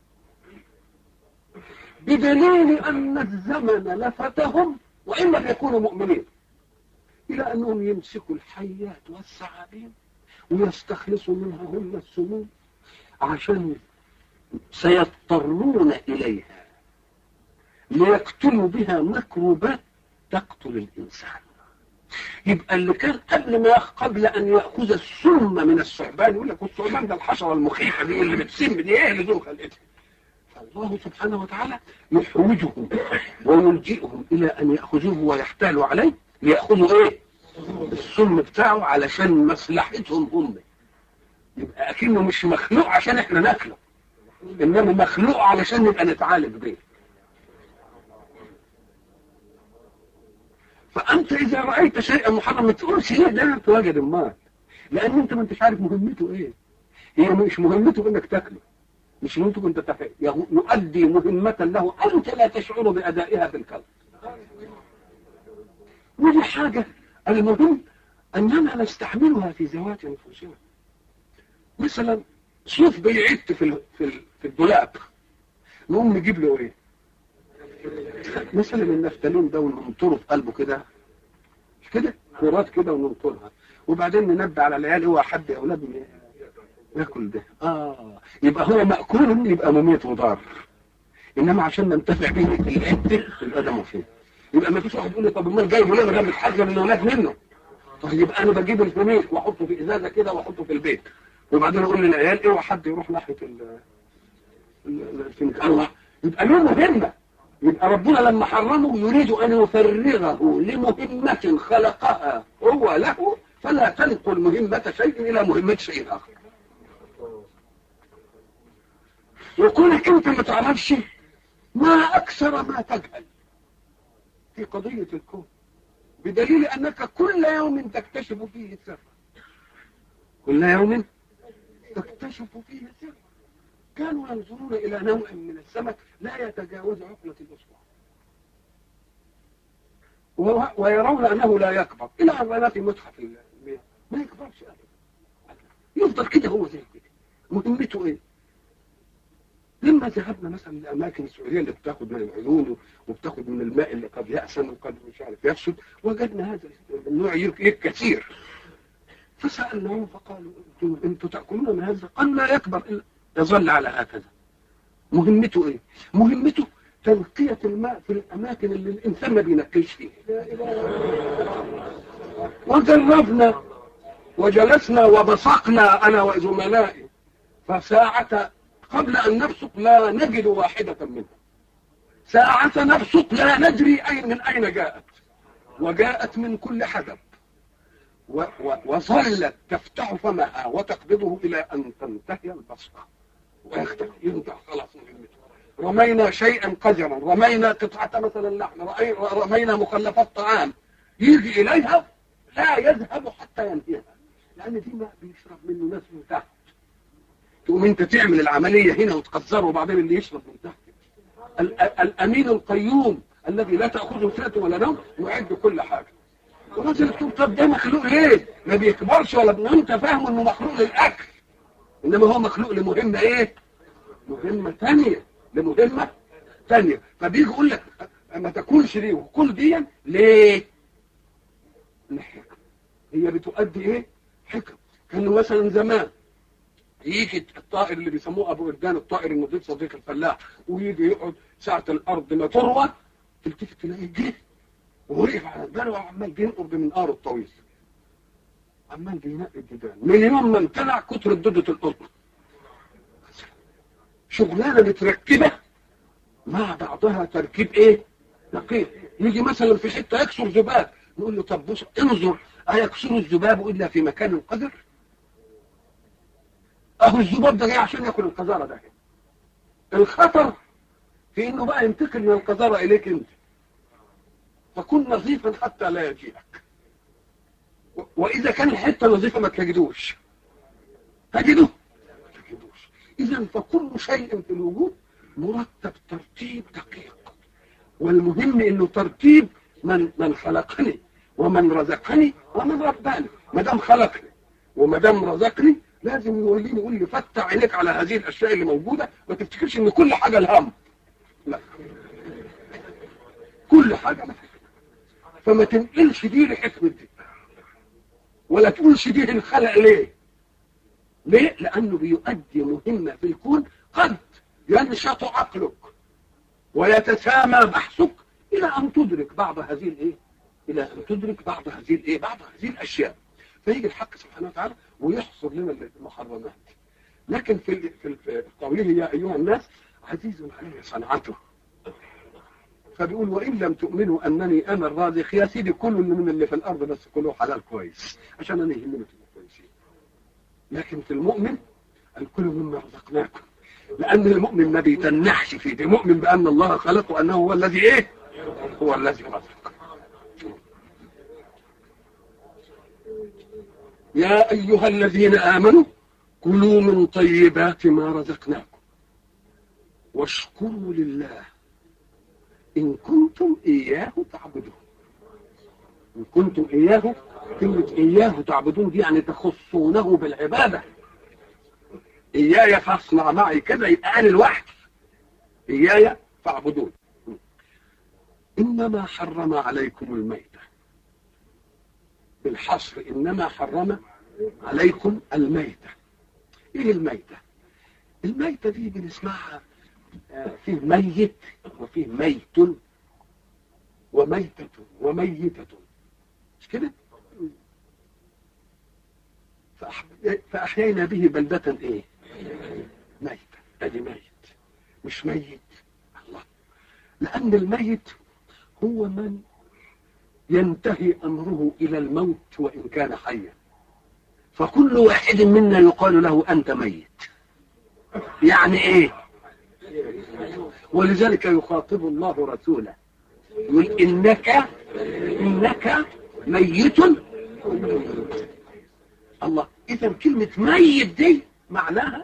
بدليل أن الزمن لفتهم وإن لم يكونوا مؤمنين إلى أنهم يمسكوا الحيات والثعابين ويستخلصوا منها هم السموم عشان سيضطرون إليها ليقتلوا بها ميكروبات تقتل الإنسان. يبقى اللي كان قبل ما يأخ قبل ان ياخذ السم من الثعبان، يقول لك الثعبان ده الحشره المخيفه دي اللي بتسم دي، ايه لزوم خلقتها؟ الله سبحانه وتعالى يحوجهم ويلجئهم الى ان ياخذوه ويحتالوا عليه لياخذوا ايه؟ السم بتاعه علشان مصلحتهم هم. يبقى اكنه مش مخلوق عشان احنا ناكله، انما مخلوق علشان نبقى نتعالج بيه. فانت اذا رايت شيئا محرم ما تقولش ليه ده تواجد المال، لان انت ما انتش عارف مهمته ايه. هي مش مهمته انك تاكله، مش مهمته انت تفعل، يؤدي مهمه له انت لا تشعر بادائها بالقلب. ودي حاجه المهم اننا نستعملها في ذوات انفسنا. مثلا صوف بيعت في في في الدولاب، نقوم نجيب له ايه؟ مثلا النفتالين ده وننطره في قلبه كده، مش كده؟ كرات كده وننطرها، وبعدين ننبه على العيال هو حد يا اولاد ياكل ده. اه يبقى هو ماكول، يبقى مميت وضار، انما عشان ننتفع به العده يبقى ده مفيد. يبقى ما فيش واحد يقول لي طب امال جايبه ليه؟ ما ده بيتحذر من الاولاد منه. طيب يبقى انا بجيب الفميل واحطه في ازازه كده واحطه في البيت، وبعدين اقول للعيال اوعى حد يروح ناحيه الفميل. الله، يبقى له مهمه. يبقى ربنا لما حرمه يريد ان يفرغه لمهمه خلقها هو له، فلا تنقل مهمه شيء الى مهمه شيء اخر. وكونك انت ما تعرفش ما اكثر ما تجهل في قضيه الكون، بدليل انك كل يوم تكتشف فيه سر، كل يوم تكتشف فيه سر. كانوا ينظرون الى نوع من السمك لا يتجاوز عقلة الاصبع، ويرون انه لا يكبر الى ان رأى في متحف المياه ما يكبرش ابدا، يفضل كده هو زي كده. مهمته ايه؟ لما ذهبنا مثلا للاماكن السعوديه اللي بتاخد من العيون وبتاخد من الماء اللي قد يأسن وقد مش عارف يفسد، وجدنا هذا النوع كثير. فسألناهم فقالوا انتوا تأكلون من هذا؟ قالوا لا يكبر الا يظل على هكذا. مهمته ايه؟ مهمته تنقية الماء في الاماكن اللي الانسان ما بينقيش فيها. وجربنا وجلسنا وبصقنا انا وزملائي، فساعة قبل ان نبصق لا نجد واحدة منها، ساعة نبصق لا ندري أين من اين جاءت، وجاءت من كل حدب، وظلت تفتح فمها وتقبضه الى ان تنتهي البصقة ويختفي ينتهي خلاص مهمته. رمينا شيئا قذرا، رمينا قطعة مثلا لحم، رمينا مخلفات طعام، يجي اليها لا يذهب حتى ينتهيها، لان دي ما بيشرب منه ناس من تحت. تقوم انت تعمل العملية هنا وتقذره، وبعدين اللي يشرب من تحت. الامين القيوم الذي لا تأخذه سنة ولا نوم يعد كل حاجة. ورجل تقول طب ده مخلوق ليه؟ ما بيكبرش ولا ابن انت فاهم انه مخلوق للاكل، انما هو مخلوق لمهمة ايه؟ مهمة ثانية، لمهمة ثانية. فبيجي يقول لك ما تاكلش ليه وكل دي ليه؟ لحكم، هي بتؤدي ايه؟ حكم. كانوا مثلا زمان يجي الطائر اللي بيسموه ابو اردان، الطائر النظيف صديق الفلاح، ويجي يقعد ساعة الارض ما تروى تلتفت تلاقيه جه ووقف على الدار وعمال بينقر بمنقاره الطويل، عمال بينقي الديدان من يوم ما امتنع كتر الدودة القطن. شغلانه متركبه مع بعضها تركيب ايه؟ دقيق. يجي مثلا في حته يكسر ذباب، نقول له طب بص انظر ايكسر الذباب الا في مكان قذر؟ اهو الذباب ده جاي عشان ياكل القذاره ده. الخطر في انه بقى ينتقل من القذاره اليك انت، فكن نظيفا حتى لا يجيئك. واذا كان الحته نظيفه ما تجدوش، تجده ما تجدوش. اذا فكل شيء في الوجود مرتب ترتيب دقيق، والمهم انه ترتيب من من خلقني ومن رزقني ومن رباني. ما دام خلقني وما دام رزقني لازم يوليني يقول لي فتح عينيك على هذه الاشياء اللي موجوده، ما تفتكرش ان كل حاجه الهم، لا، كل حاجه ما فما تنقلش دي لحكمة دي، ولا تقولش دي انخلق ليه؟ ليه؟ لأنه بيؤدي مهمة في الكون قد ينشط عقلك ويتسامى بحثك إلى أن تدرك بعض هذه الإيه؟ الى ان تدرك بعض هذه الايه بعض هذه الاشياء. فيجي الحق سبحانه وتعالى ويحصر لنا المحرمات. لكن في في في قوله يا ايها الناس عزيز عليه صنعته، فبيقول وان لم تؤمنوا انني انا الرازق، يا سيدي كل من اللي في الارض بس كله حلال كويس عشان انا يهمني تبقوا كويسين. لكن في المؤمن الكل مما رزقناكم، لان المؤمن ما بيتنحش فيه، ده مؤمن بان الله خلق وانه هو الذي ايه هو الذي رزق. يا ايها الذين امنوا كلوا من طيبات ما رزقناكم واشكروا لله إن كنتم إياه تعبدون. إن كنتم إياه، كلمة إياه تعبدون دي يعني تخصونه بالعبادة. إياي فاصنع معي كذا، يبقى أنا لوحدي. إياي فاعبدون. إنما حرم عليكم الميتة، بالحصر إنما حرم عليكم الميتة. إيه الميتة؟ الميتة دي بنسمعها فيه ميت وفيه ميت وميتة وميتة، مش كده؟ فأحيينا به بلدة ايه؟ ميتة. ادي ميت مش ميت. الله، لأن الميت هو من ينتهي أمره إلى الموت وإن كان حيا، فكل واحد منا يقال له أنت ميت. يعني ايه؟ ولذلك يخاطب الله رسوله يقول إنك إنك ميت. الله، إذا كلمة ميت دي معناها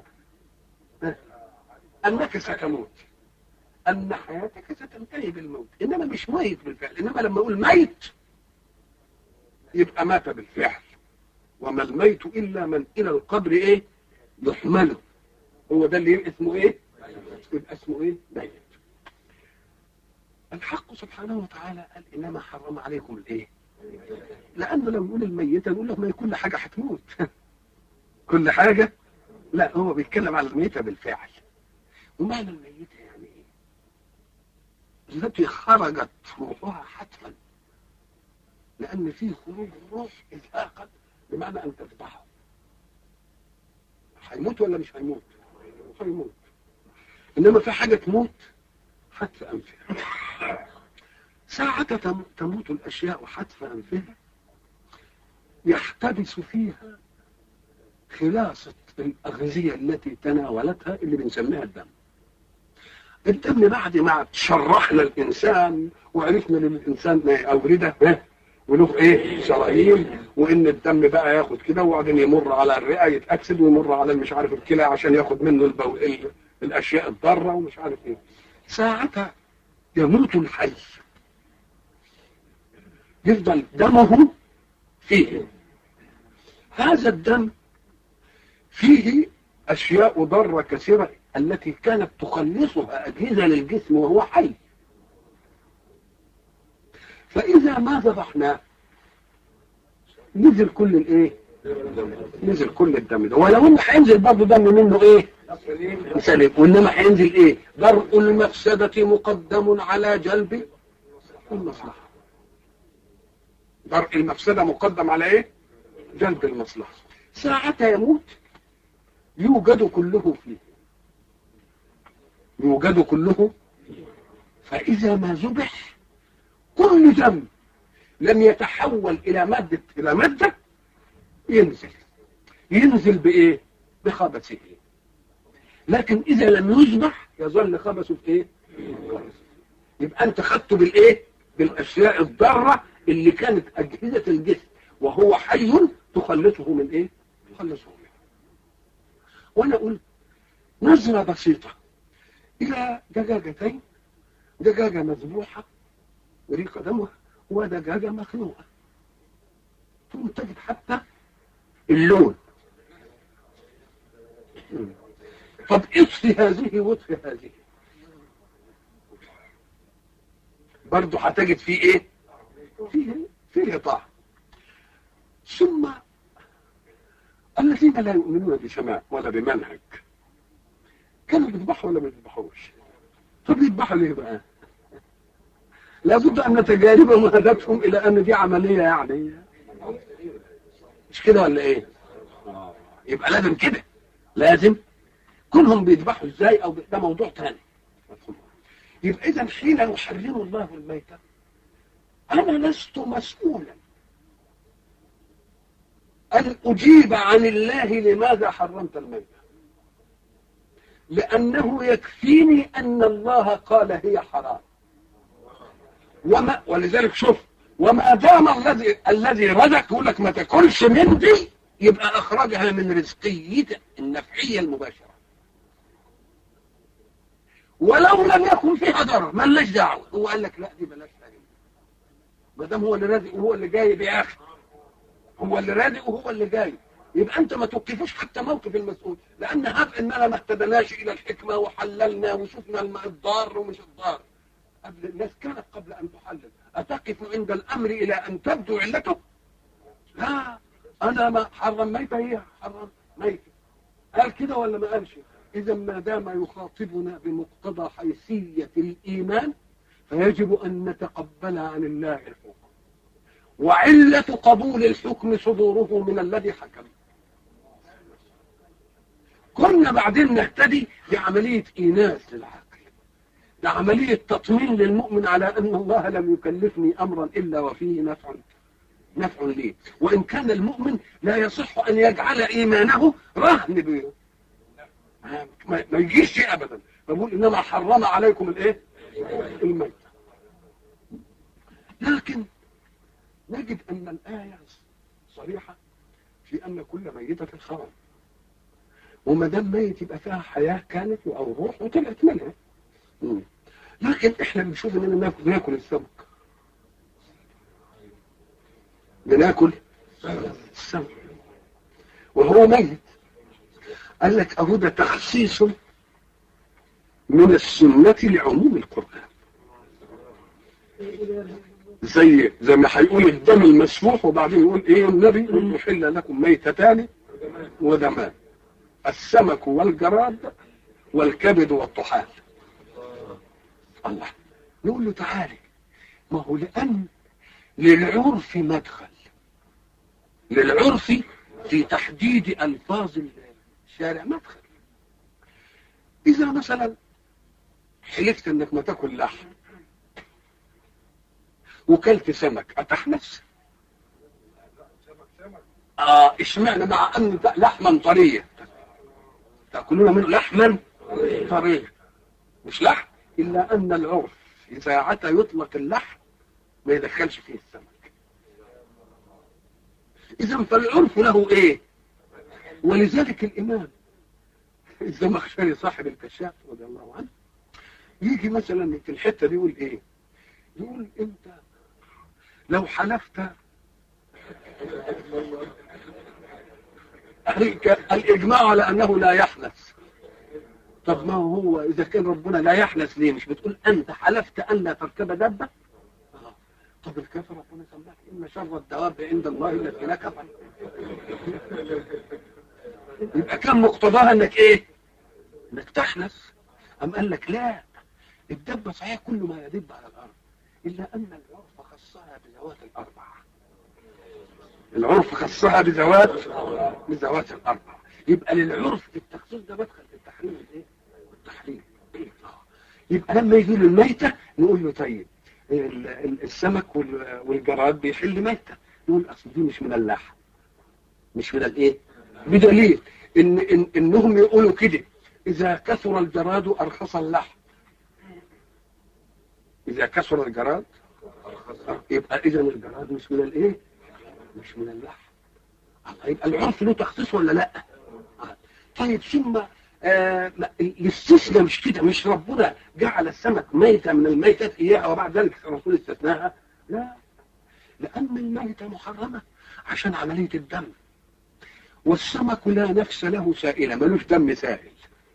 أنك ستموت، أن حياتك ستنتهي بالموت، إنما مش ميت بالفعل. إنما لما أقول ميت يبقى مات بالفعل. وما الميت إلا من إلى القبر إيه يحمله، هو ده اللي يبقى اسمه إيه يبقى اسمه إيه ميت. الحق سبحانه وتعالى قال إنما حرم عليكم الإيه، لأنه لو يقول الميتة نقول له ما كل حاجة هتموت كل حاجة. لا، هو بيتكلم على الميتة بالفعل. ومعنى الميتة يعني إيه؟ التي خرجت روحها حتما، لأن فيه خروج الروح إزهاقا بمعنى أن تذبحه. هيموت ولا مش هيموت؟ هيموت. إنما في حاجة تموت حتف أنفها. ساعة تموت الأشياء حتف أنفها يحتبس فيها خلاصة الأغذية التي تناولتها اللي بنسميها الدم. الدم بعد ما تشرحنا الإنسان وعرفنا ان الإنسان أوردة وله إيه شرايين، وإن الدم بقى ياخد كده وبعدين يمر على الرئة يتأكسد ويمر على مش عارف الكلى عشان ياخد منه البو... الأشياء الضارة ومش عارف إيه. ساعتها يموت الحي، يفضل دمه فيه. هذا الدم فيه أشياء ضارة كثيرة التي كانت تخلصها أجهزة للجسم وهو حي. فإذا ما ذبحناه نزل كل الإيه؟ نزل كل الدم ده، ولو إنه هينزل برضه دم منه إيه؟ سليم. وإنما هينزل إيه؟ درء المفسدة مقدم على جلب المصلحة. درء المفسدة مقدم على إيه؟ جلب المصلحة. ساعة يموت يوجد كله فيه، يوجد كله. فإذا ما ذبح كل دم لم يتحول إلى مادة إلى مادة ينزل ينزل بإيه؟ بخبثه. لكن إذا لم يذبح يظل خبثه في إيه؟ يبقى أنت خدته بالإيه؟ بالأشياء الضارة اللي كانت أجهزة الجسم وهو حي تخلصه من إيه؟ تخلصه منه. وأنا قلت نظرة بسيطة إلى دجاجتين، دجاجة مذبوحة وريق دمها ودجاجة مخلوقة، ثم تجد حتى اللون. طب اطفي هذه واطفي هذه برضو هتجد فيه ايه؟ فيه فيه طعم. ثم الذين لا يؤمنون بسماء ولا بمنهج كانوا بيذبحوا ولا ما بيذبحوش؟ طب يذبحوا ليه بقى؟ لابد ان نتجاربهم هدفهم الى ان دي عمليه يعني مش كده ولا ايه؟ يبقى لازم كده، لازم كلهم بيذبحوا ازاي او ده موضوع ثاني. يبقى اذا حين يحرم الله الميتة انا لست مسؤولا ان اجيب عن الله لماذا حرمت الميتة، لانه يكفيني ان الله قال هي حرام. وما ولذلك شوف، وما دام الذي الذي رزق يقول لك ما تاكلش من دي يبقى اخرجها من رزقيته النفعيه المباشره، ولو لم يكن فيها ضرر ما لناش دعوه. هو قال لك لا دي بلاش تاني، ما دام هو اللي رازق وهو اللي جاي بياخد، هو اللي رازق وهو اللي جاي، يبقى انت ما توقفوش حتى موقف المسؤول، لان هب اننا ما اهتدناش الى الحكمه وحللنا وشفنا الضار ومش الضار. قبل الناس كانت قبل ان تحلل اتقف عند الامر الى ان تبدو علته؟ لا، انا ما حرم ميته هي حرم ميته. قال كده ولا ما قالش؟ اذا ما دام يخاطبنا بمقتضى حيثيه الايمان فيجب ان نتقبل عن الله الحكم، وعله قبول الحكم صدوره من الذي حكم. كنا بعدين نهتدي بعمليه ايناس للعقل، بعمليه تطمين للمؤمن على ان الله لم يكلفني امرا الا وفيه نفع نفع لي، وان كان المؤمن لا يصح ان يجعل ايمانه رهن به، ما يجيش شيء ابدا. بقول انما حرم عليكم الايه؟ الميت. لكن نجد ان الايه صريحه في ان كل ميته حرام، وما دام ميت يبقى فيها حياه كانت او روح وطلعت منها. مم. لكن احنا بنشوف اننا ناكل ناكل السمك، بناكل السمك وهو ميت. قال لك اهو ده تخصيص من السنه لعموم القران، زي زي ما هيقول الدم المسفوح وبعدين يقول ايه النبي؟ يحل لكم ميتتان ودمان، السمك والجراد والكبد والطحال. الله، نقول له تعالي، ما هو لأن للعرف مدخل، للعرف في تحديد ألفاظ الشارع مدخل. إذا مثلا حلفت أنك ما تاكل لحم وكلت سمك أتحنس؟ آه اشمعنى مع أن لحما طرية تأكلون منه لحما طرية مش لحم، إلا أن العرف ساعة يطلق اللحم ما يدخلش فيه السمك. إذا فالعرف له إيه؟ ولذلك الإمام الزمخشري صاحب الكشاف رضي الله عنه يجي مثلا في الحتة دي يقول إيه؟ يقول أنت لو حلفت الإجماع على أنه لا يحنث، طب ما هو إذا كان ربنا لا يحنث ليه؟ مش بتقول أنت حلفت أن لا تركب دابة؟ آه. طب الكافر ربنا سماك إن شر الدواب عند الله التي لا كفر. يبقى كان مقتضاها إنك إيه؟ إنك تحنث. أم قال لك لا، الدابة صحيح كل ما يدب على الأرض، إلا أن العرف خصها بذوات الأربعة. العرف خصها بذوات بذوات الأربعة. يبقى للعرف التخصيص ده بدخل في التحريم الايه؟ التحريم. يبقى لما يجي له الميتة نقول له طيب السمك والجراد بيحل ميتة، نقول اصل دي مش من اللحم، مش من الايه؟ بدليل ان, إن انهم يقولوا كده اذا كثر الجراد ارخص اللحم. اذا كثر الجراد يبقى اذا الجراد مش من الايه؟ مش من اللحم. يبقى العرف له تخصيص ولا لا؟ طيب ثم آه الاستثناء مش كده، مش ربنا جعل السمك ميتة من الميتات إياها وبعد ذلك الرسول استثناها؟ لا، لأن الميتة محرمة عشان عملية الدم، والسمك لا نفس له سائلة، ملوش دم سائل.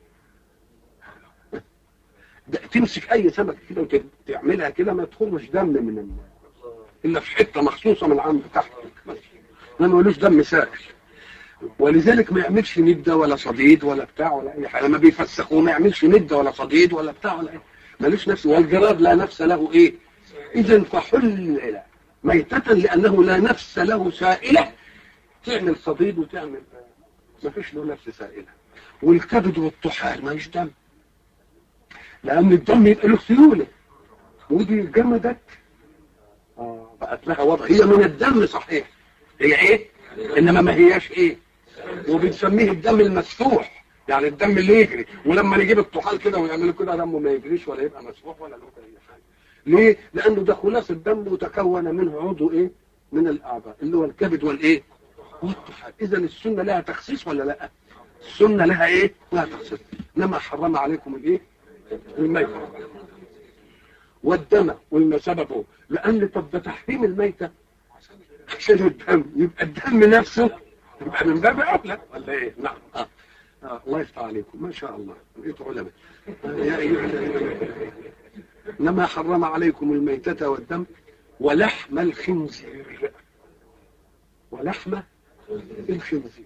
تمسك أي سمك كده وتعملها كده ما تخرجش دم من الماء إلا في حتة مخصوصة من عند تحت، لما ملوش دم سائل. ولذلك ما يعملش ندة ولا صديد ولا بتاع ولا اي حاجه، لما بيفسخوه ما يعملش ندة ولا صديد ولا بتاع ولا ايه، ملوش نفس. والجراد لا نفس له ايه إذا فحل ميتة لأنه لا نفس له سائلة تعمل صديد وتعمل ما فيش له نفس سائلة. والكبد والطحال ما فيش دم، لأن الدم يبقى له سيولة، ودي جمدت آه بقت لها وضع، هي من الدم صحيح، هي ايه انما ما هياش ايه، وبنسميه الدم المسفوح، يعني الدم اللي يجري. ولما نجيب الطحال كده ويعملوا كده دمه ما يجريش ولا يبقى مسفوح ولا له اي حاجه. ليه؟ لانه ده خلاص الدم وتكون منه عضو ايه من الاعضاء اللي هو الكبد والايه والطحال. اذا السنه لها تخصيص ولا لا؟ السنه لها ايه؟ لها تخصيص. انما حرم عليكم الايه؟ الميتة والدم. والما سببه لان طب ده تحريم الميتة عشان الدم، يبقى الدم نفسه يبقى من باب اولى ولا ايه؟ نعم. آه. آه. الله يفتح عليكم ما شاء الله لقيتوا علماء. آه. يا ايها انما حرم عليكم الميتة والدم ولحم الخنزير. ولحم الخنزير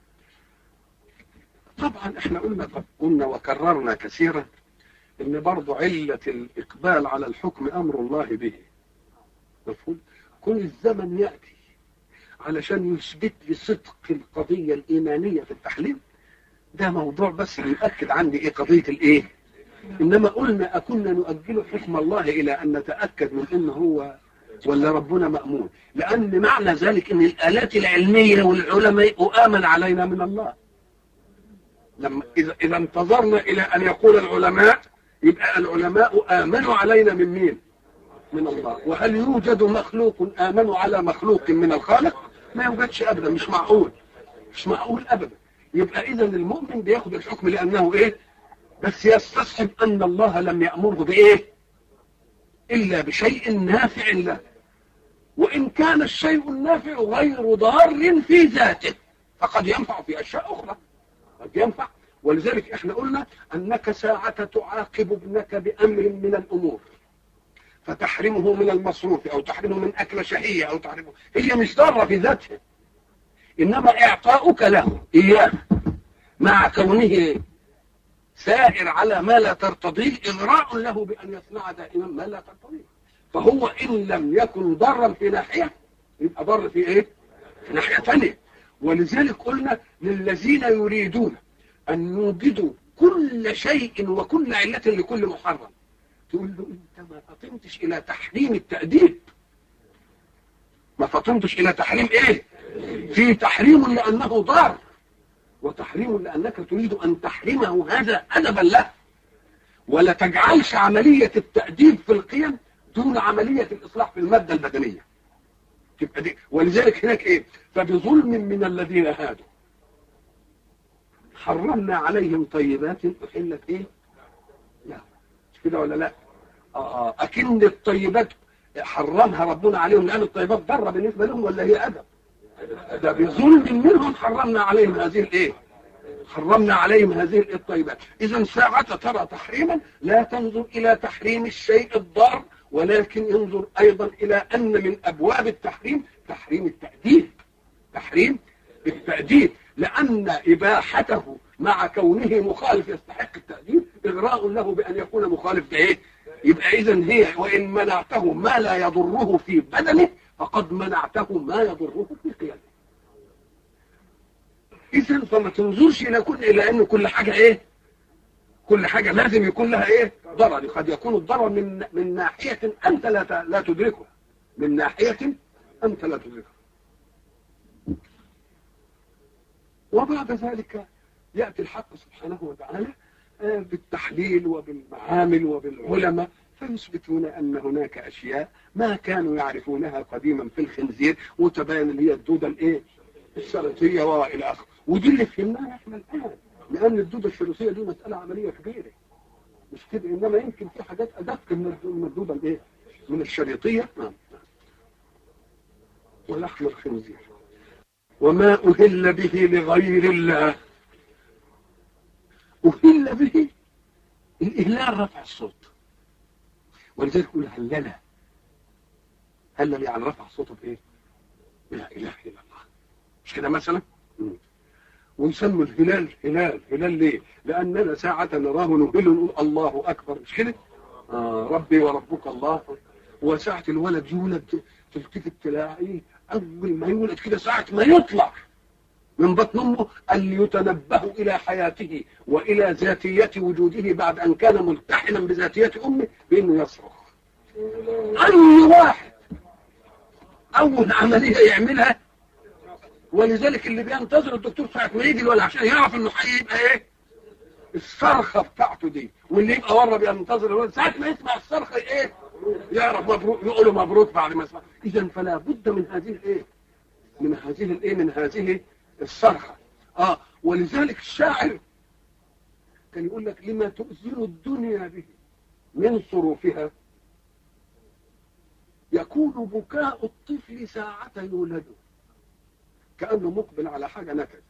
طبعا احنا قلنا قلنا وكررنا كثيرا ان برضو علة الاقبال على الحكم امر الله به. مفهوم؟ كل الزمن يأتي علشان يثبت لي صدق القضية الإيمانية في التحليل، ده موضوع بس يؤكد عندي ايه قضية الايه. انما قلنا اكنا نؤجل حكم الله الى ان نتأكد من انه هو ولا ربنا مأمون، لان معنى ذلك ان الآلات العلمية والعلماء آمن علينا من الله. لما اذا اذا انتظرنا الى ان يقول العلماء يبقى العلماء آمنوا علينا من مين؟ من الله. وهل يوجد مخلوق آمنوا على مخلوق من الخالق؟ ما يوجدش ابدا، مش معقول، مش معقول ابدا. يبقى اذا المؤمن بياخد الحكم لانه ايه؟ بس يستصحب ان الله لم يأمره بايه؟ الا بشيء نافع له، وان كان الشيء النافع غير ضار في ذاته فقد ينفع في اشياء اخرى، قد ينفع. ولذلك احنا قلنا انك ساعة تعاقب ابنك بامر من الامور فتحرمه من المصروف او تحرمه من اكل شهية او تحرمه، هي مش ضارة في ذاتها، انما اعطاؤك له اياه مع كونه سائر على ما لا ترتضيه اغراء له بان يصنع دائما ما لا ترتضيه. فهو ان لم يكن ضرا في ناحية يبقى ضر في ايه؟ في ناحية ثانية. ولذلك قلنا للذين يريدون ان يوجدوا كل شيء وكل علة لكل محرم، تقول له انت ما فطنتش الى تحريم التأديب، ما فطنتش الى تحريم ايه؟ في تحريم لانه ضار، وتحريم لانك تريد ان تحرمه هذا ادبا له. ولا تجعلش عملية التأديب في القيم دون عملية الاصلاح في المادة البدنية تبقى دي. ولذلك هناك ايه؟ فبظلم من الذين هادوا حرمنا عليهم طيبات احلت ايه؟ لا مش كده ولا لا؟ اه اه اكن الطيبات حرمها ربنا عليهم لان الطيبات ضاره بالنسبه لهم ولا هي ادب؟ ده بظلم منهم حرمنا عليهم هذه الايه؟ حرمنا عليهم هذه الطيبات. اذا ساعة ترى تحريما لا تنظر الى تحريم الشيء الضار، ولكن ينظر ايضا الى ان من ابواب التحريم تحريم التأديب، تحريم التأديب، لان اباحته مع كونه مخالف يستحق التأديب اغراء له بان يكون مخالف بايه؟ يبقى اذا هي وان منعته ما لا يضره في بدنه فقد منعته ما يضره في قيمه. اذا فما تنظرش الى كل الى انه كل حاجه ايه؟ كل حاجه لازم يكون لها ايه؟ ضرر. قد يكون الضرر من من ناحيه انت لا لا تدركها، من ناحيه انت لا تدركها. وبعد ذلك ياتي الحق سبحانه وتعالى بالتحليل وبالمعامل وبالعلماء فيثبتون ان هناك اشياء ما كانوا يعرفونها قديما في الخنزير، وتبين اللي هي الدوده الايه؟ الشريطيه والى اخره. ودي اللي فهمناها احنا الان، لان الدوده الشريطيه دي مساله عمليه كبيره مش كده، انما يمكن في حاجات ادق من الدوده الايه؟ من الشريطيه. نعم. ولحم الخنزير وما اهل به لغير الله. اهل به الاهلال رفع الصوت، ولذلك يقول هلله. هلل يعني رفع صوته بايه؟ لا اله الا الله، مش كده مثلا؟ ونسمي الهلال هلال. هلال ليه؟ لاننا ساعة نراه نهل نقول الله اكبر، مش كده؟ آه ربي وربك الله. وساعة الولد يولد تلتفت تلاقيه أول ما يولد كده ساعة ما يطلع من بطن أمه أن يتنبه إلى حياته وإلى ذاتية وجوده بعد أن كان ملتحما بذاتية أمه بأنه يصرخ. أي واحد أول عملية يعملها، ولذلك اللي بينتظر الدكتور ساعة ما يجي الولد عشان يعرف إنه هيبقى إيه الصرخة بتاعته دي، واللي يبقى ورا بينتظر الولد ساعة ما يسمع الصرخة إيه يعرف مبروك، يقوله مبروك بعد ما يسمع. إذا فلا بد من هذه الإيه من هذه الإيه من هذه الصرخة. آه ولذلك الشاعر كان يقول لك لما تؤذن الدنيا به من صروفها يكون بكاء الطفل ساعة يولده، كأنه مقبل على حاجة نكد.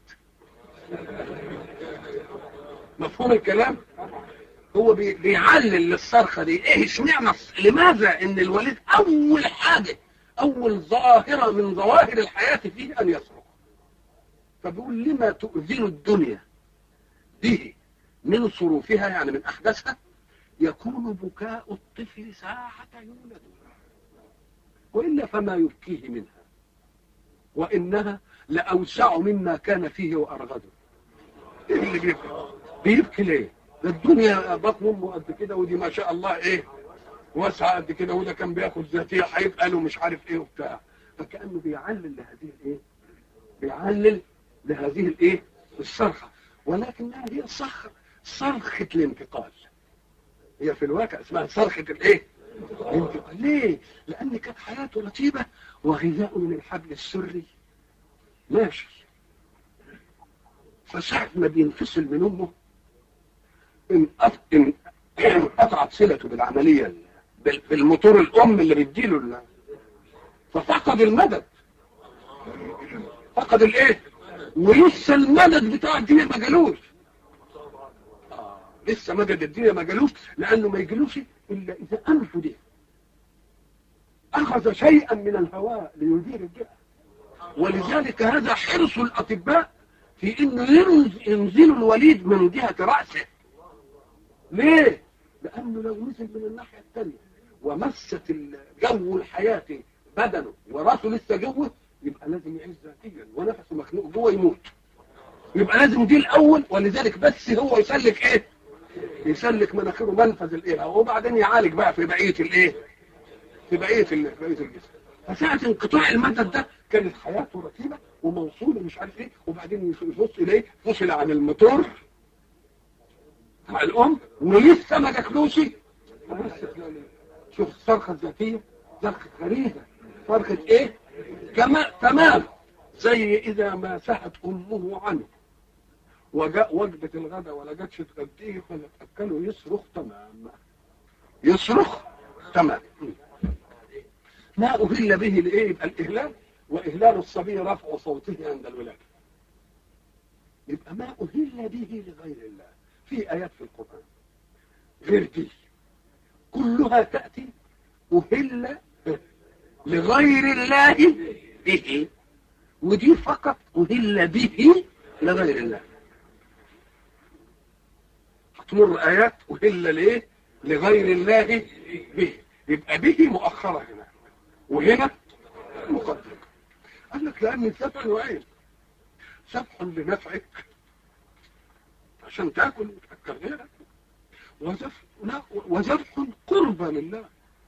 مفهوم الكلام؟ هو بيعلل للصرخة دي ايه اشمعنى لماذا ان الوليد اول حاجة اول ظاهرة من ظواهر الحياة فيه ان يصرخ. فبيقول لما تؤذن الدنيا به من صروفها يعني من احداثها يكون بكاء الطفل ساعة يولد، وإلا فما يبكيه منها وإنها لأوسع مما كان فيه وأرغده. إيه اللي بيبكي؟ بيبكي ليه؟ ده الدنيا بطن أمه قد كده ودي ما شاء الله إيه واسعة قد كده، وده كان بياخد ذاتية هيبقى له مش عارف إيه وبتاع. فكأنه بيعلل لهذه الإيه؟ بيعلل لهذه الإيه؟ الصرخة، ولكنها هي صرخة صرخة الانتقال. هي في الواقع اسمها صرخة الإيه؟ الانتقال. ليه؟ لأن كانت حياته رتيبة وغذاء من الحبل السري ماشي، فساعة ما بينفصل من أمه إن قطعت صلته بالعملية بالموتور الأم اللي بيديله الله، ففقد المدد، فقد الإيه؟ ولسه المدد بتاع الدنيا ما جالوش. آه لسه مدد الدنيا ما جالوش، لأنه ما يجلوش إلا إذا أنفه دي أخذ شيئا من الهواء ليدير الجهة. ولذلك هذا حرص الأطباء في إنه ينزل الوليد من جهة رأسه. ليه؟ لأنه لو نزل من الناحية الثانية ومست جو الحياة بدنه ورأسه لسه جوه يبقى لازم يعيش ذاتيا ونفسه مخنوق جوه يموت. يبقى لازم دي الأول، ولذلك بس هو يسلك إيه؟ يسلك مناخيره منفذ الإيه، وبعدين يعالج بقى في بقية الإيه؟ في بقية في بقية الجسم. فساعة انقطاع المدد ده كانت حياته رتيبة وموصولة مش عارف إيه، وبعدين يبص إليه فصل عن الموتور مع الأم ولسه ما جاتلوش. شوف الصرخة الذاتية صرخة غريبة، صرخة إيه؟ كما تمام زي إذا ما سهت أمه عنه وجاء وجبة الغداء ولا جاتش تغديه فلا تأكله يصرخ تمام، يصرخ تمام. ما أهل به لإيه؟ يبقى الإهلال، وإهلال الصبي رفع صوته عند الولادة. يبقى ما أهل به لغير الله في آيات في القرآن غير دي كلها تأتي أهل لغير الله به، ودي فقط أهل به لغير الله. هتمر آيات أهل ليه لغير الله به، يبقى به مؤخرة هنا وهنا مقدمة. قال لك لأن الذبح نوعين، ذبح لنفعك عشان تاكل وتأكل غيرك، وذبح لا وذبح قربة لله،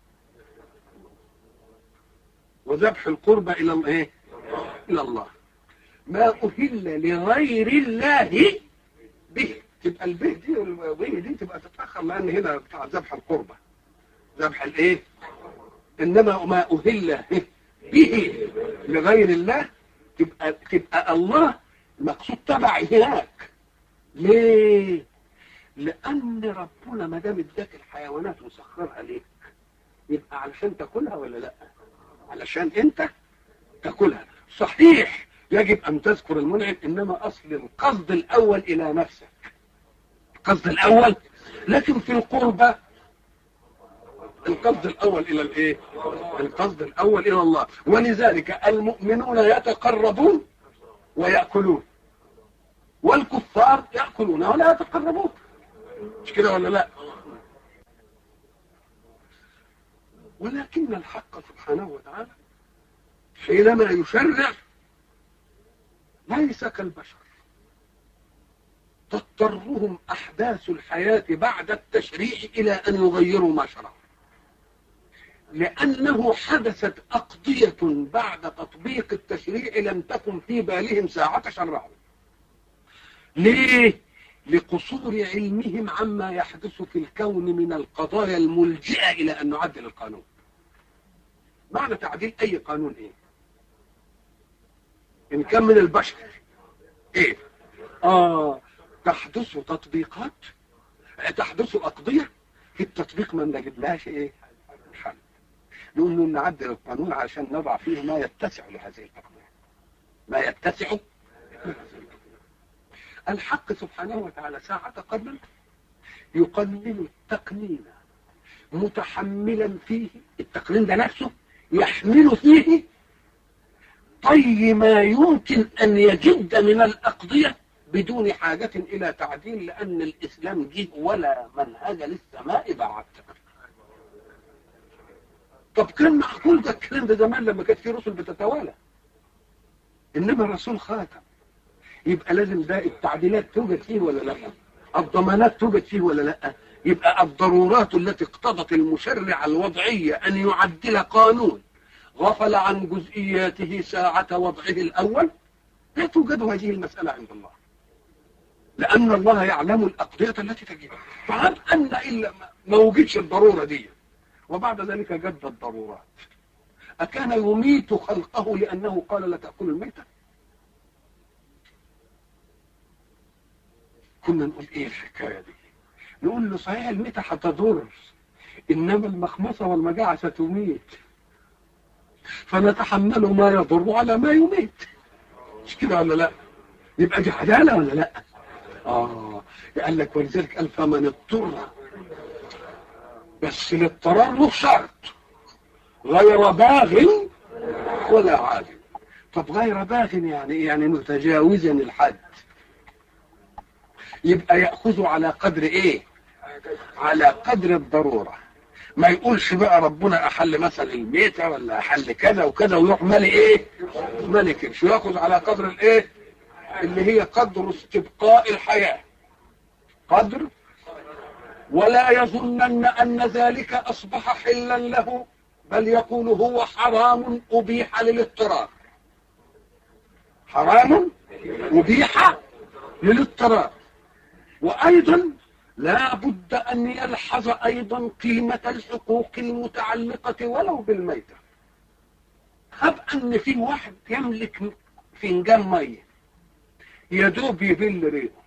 وذبح القربة إلى الله إلى الله. ما أهل لغير الله به، تبقى البه دي والبه دي تبقى تتأخر، لأن هنا بتاع ذبح القربة ذبح الإيه، إنما ما أهل به لغير الله تبقى تبقى الله مقصود تبع هناك. ليه؟ لأن ربنا ما دام اداك الحيوانات وسخرها ليك يبقى علشان تاكلها ولا لا؟ علشان انت تاكلها. صحيح يجب ان تذكر المنعم، انما اصل القصد الاول الى نفسك، القصد الاول، لكن في القربة القصد الاول الى الايه؟ القصد الاول الى الله. ولذلك المؤمنون يتقربون ويأكلون، والكفار يأكلون ولا يتقربون، مش كده ولا لا؟ ولكن الحق سبحانه وتعالى حينما يشرع ليس كالبشر تضطرهم أحداث الحياة بعد التشريع إلى أن يغيروا ما شرعوا، لأنه حدثت أقضية بعد تطبيق التشريع لم تكن في بالهم ساعة شرعوا. ليه؟ لقصور علمهم عما يحدث في الكون من القضايا الملجئة إلى أن نعدل القانون. معنى تعديل أي قانون إيه؟ إن كان من البشر إيه؟ آه تحدث تطبيقات، تحدث أقضية في التطبيق ما نجد لهاش إيه؟ حل. نقول نعدل القانون عشان نضع فيه ما يتسع لهذه الأقضية، ما يتسع. الحق سبحانه وتعالى ساعة قبل يقنن التقنين متحملا فيه، التقنين ده نفسه يحمل فيه طي ما يمكن أن يجد من الأقضية بدون حاجة إلى تعديل، لأن الإسلام جه ولا منهج للسماء بعد. طب كان معقول ده الكلام ده زمان لما كانت في رسل بتتوالى، إنما الرسول خاتم، يبقى لازم ده التعديلات توجد فيه ولا لا، الضمانات توجد فيه ولا لا، يبقى الضرورات التي اقتضت المشرع الوضعية أن يعدل قانون غفل عن جزئياته ساعة وضعه الأول، لا توجد هذه المسألة عند الله، لأن الله يعلم الأقضية التي تجيب. فهل أن إلا ما وجدش الضرورة دي وبعد ذلك جد الضرورات، أكان يميت خلقه لأنه قال لا تأكل الميتة؟ كنا نقول إيه الحكاية دي؟ نقول له صحيح الميتة هتضر، إنما المخمصة والمجاعة ستميت، فنتحمل ما يضر على ما يميت، مش كده ولا لا؟ يبقى دي عدالة ولا لا؟ آه قال لك ولذلك قال فمن اضطر، بس الاضطرار له شرط غير باغ ولا عاد. طب غير باغ يعني يعني متجاوزا الحد، يبقى يأخذ على قدر ايه؟ على قدر الضرورة. ما يقولش بقى ربنا احل مثلا الميتة ولا احل كذا وكذا ويروح مالي ايه؟ مالي كرش، يأخذ على قدر الايه؟ اللي هي قدر استبقاء الحياة، قدر، ولا يظنن ان ذلك اصبح حلا له، بل يقول هو حرام ابيح للاضطرار، حرام ابيح للاضطرار. وايضا لا بد ان يلحظ ايضا قيمة الحقوق المتعلقة ولو بالميتة. هب ان في واحد يملك فنجان مية يدوب يبل ريقه،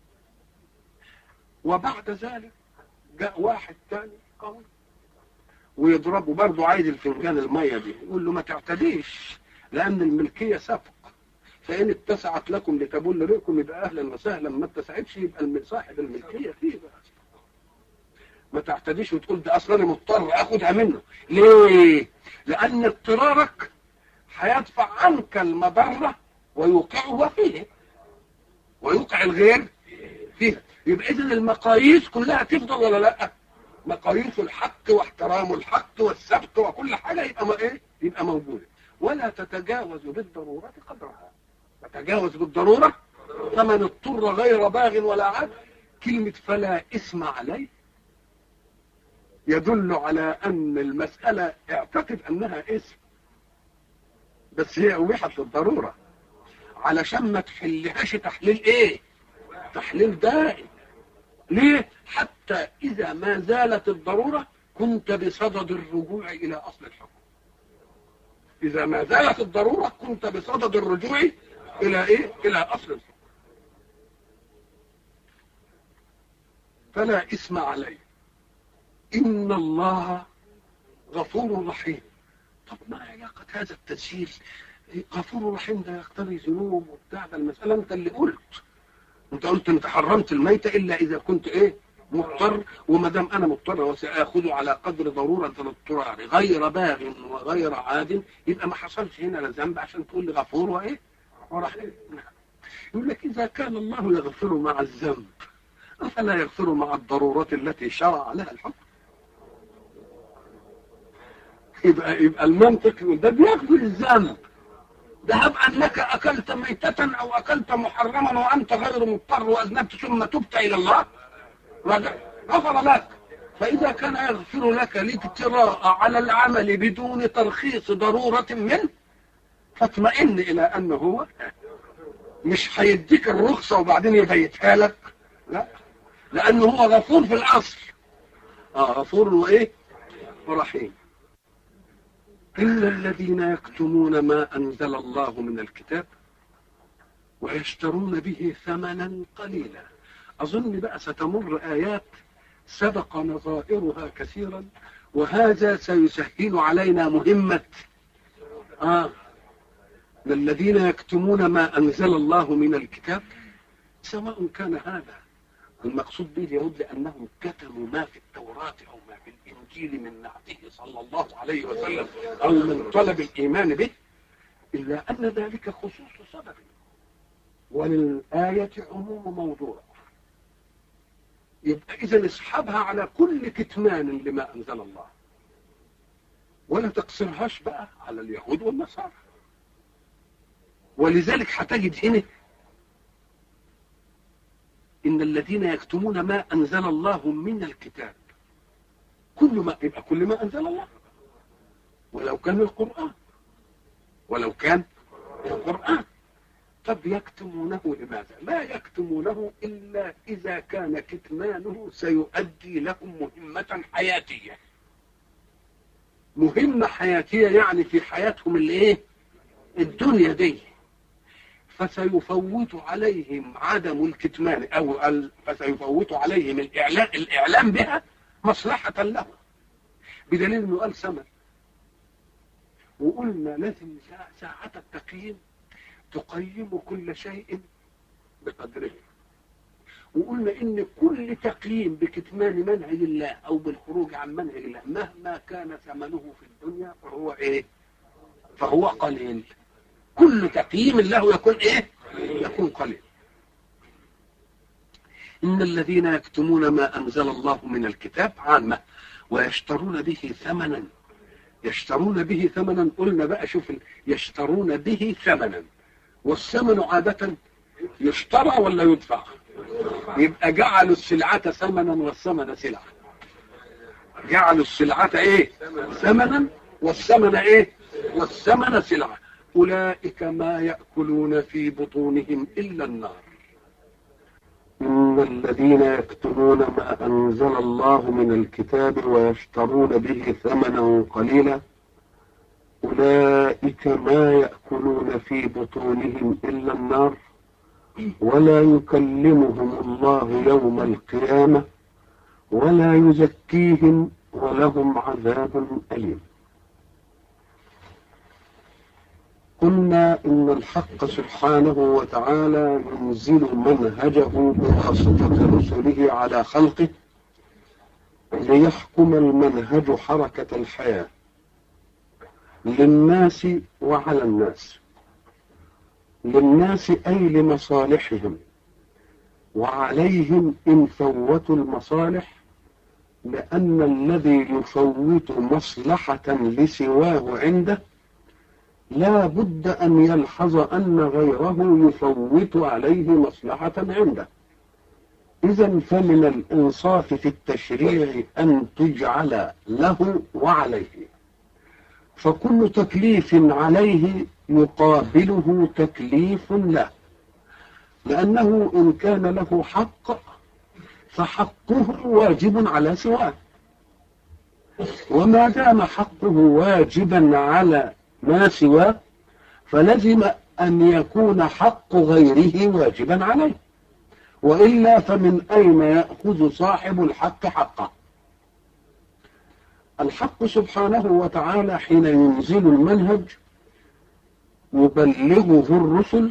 وبعد ذلك جاء واحد تاني قوي ويضربه برضه عايز الفنجان المية دي، يقول له ما تعتديش لأن الملكية سبق، فإن اتسعت لكم لتبل ريقكم يبقى أهلا وسهلا، ما اتسعتش يبقى صاحب الملكية فيه بقى. ما تعتديش وتقول ده أصلا مضطر أخدها منه. ليه؟ لأن اضطرارك هيدفع عنك المضرة ويوقعها فيه ويوقع الغير فيها. يبقى إذن المقاييس كلها تفضل ولا لأ؟ مقاييس الحق واحترام الحق والسبق وكل حاجة يبقى ما إيه؟ يبقى موجودة، ولا تتجاوز بالضرورة قدرها. تتجاوز بالضرورة فمن اضطر غير باغ ولا عاد، كلمة فلا اسم عليه يدل على أن المسألة اعتقد أنها اسم، بس هي أوحت للضرورة علشان ما تحلهاش تحليل إيه؟ تحليل دائم. ليه؟ حتى إذا ما زالت الضرورة كنت بصدد الرجوع إلى أصل الحكم. إذا ما زالت الضرورة كنت بصدد الرجوع إلى إيه؟ إلى أصل الحكم. فلا إثم عليه إن الله غفور رحيم. طب ما علاقة هذا التسجيل؟ غفور رحيم ده يقتضي ذنوب وبتاع، ده المسألة أنت اللي قلت، أنت قلت أنت حرمت الميتة إلا إذا كنت إيه؟ مضطر، وما دام أنا مضطر وسأخذ على قدر ضرورة الاضطرار غير باغ وغير عاد، يبقى ما حصلش هنا لذنب عشان تقول لي غفور وإيه؟ ورحيم. يقول لك إذا كان الله يغفر مع الذنب أفلا يغفر مع الضرورات التي شرع لها الحكم؟ يبقى يبقى المنطق يقول ده بيغفر الذنب، ده هب انك اكلت ميتة او اكلت محرما وانت غير مضطر واذنبت ثم تبت الى الله غفر لك. فاذا كان يغفر لك الاجتراء على العمل بدون ترخيص ضرورة منه فاطمئن الى انه هو مش هيديك الرخصة وبعدين يبيتها لك، لا، لانه هو غفور في الاصل. اه غفور وايه ورحيم. إن الذين يكتمون ما أنزل الله من الكتاب ويشترون به ثمنا قليلا. أظن بقى ستمر آيات سبق نظائرها كثيرا، وهذا سيسهل علينا مهمة آه الذين يكتمون ما أنزل الله من الكتاب، سواء كان هذا المقصود به اليهود لأنهم كتموا ما في التوراة أو ما في الإنجيل من نعته صلى الله عليه وسلم أو من طلب الإيمان به، إلا أن ذلك خصوص سبب وللآية عموم موضوع. يبقى إذا اسحبها على كل كتمان لما أنزل الله، ولا تقصرهاش بقى على اليهود والنصارى. ولذلك هتجد هنا إن الذين يكتمون ما أنزل الله من الكتاب، كل ما يبقى كل ما أنزل الله، ولو كان القرآن ولو كان القرآن. طب يكتمونه لماذا؟ لا يكتمونه إلا إذا كان كتمانه سيؤدي لهم مهمة حياتية، مهمة حياتية يعني في حياتهم الايه الدنيا دي، فسيفوت عليهم عدم الكتمان أو فسيفوت عليهم الإعلام, الإعلام بها مصلحة له، بدليل أنه قال ثمن. وقلنا لازم ساعة التقييم تقيم كل شيء بقدره، وقلنا إن كل تقييم بكتمان منهج الله أو بالخروج عن منهج الله مهما كان ثمنه في الدنيا فهو إيه؟ فهو قليل. كل تقييم له يكون إيه؟ يكون قليل. إن الذين يكتمون ما أنزل الله من الكتاب عامة ويشترون به ثمنا، يشترون به ثمنا. قلنا بقى شوف، يشترون به ثمنا، والثمن عادة يشترى ولا يدفع؟ يبقى جعلوا السلعة ثمنا والثمن سلعة. جعلوا السلعة ايه؟ ثمنا والثمن ايه؟ والثمن سلعة. أولئك ما يأكلون في بطونهم إلا النار. إن الذين يكتمون ما أنزل الله من الكتاب ويشترون به ثمنا قليلا أولئك ما يأكلون في بطونهم إلا النار ولا يكلمهم الله يوم القيامة ولا يزكيهم ولهم عذاب أليم. قلنا إن الحق سبحانه وتعالى ينزل منهجه بواسطة رسله على خلقه ليحكم المنهج حركة الحياة للناس وعلى الناس. للناس أي لمصالحهم، وعليهم إن فوتوا المصالح، لأن الذي يفوت مصلحة لسواه عنده لا بد أن يلحظ أن غيره يفوت عليه مصلحة عنده. إذن فمن الإنصاف في التشريع أن تجعل له وعليه، فكل تكليف عليه يقابله تكليف له، لأنه إن كان له حق فحقه واجب على سواه، وما دام حقه واجبا على ما سواه فلزم أن يكون حق غيره واجبا عليه، وإلا فمن أين يأخذ صاحب الحق حقه؟ الحق سبحانه وتعالى حين ينزل المنهج يبلغه الرسل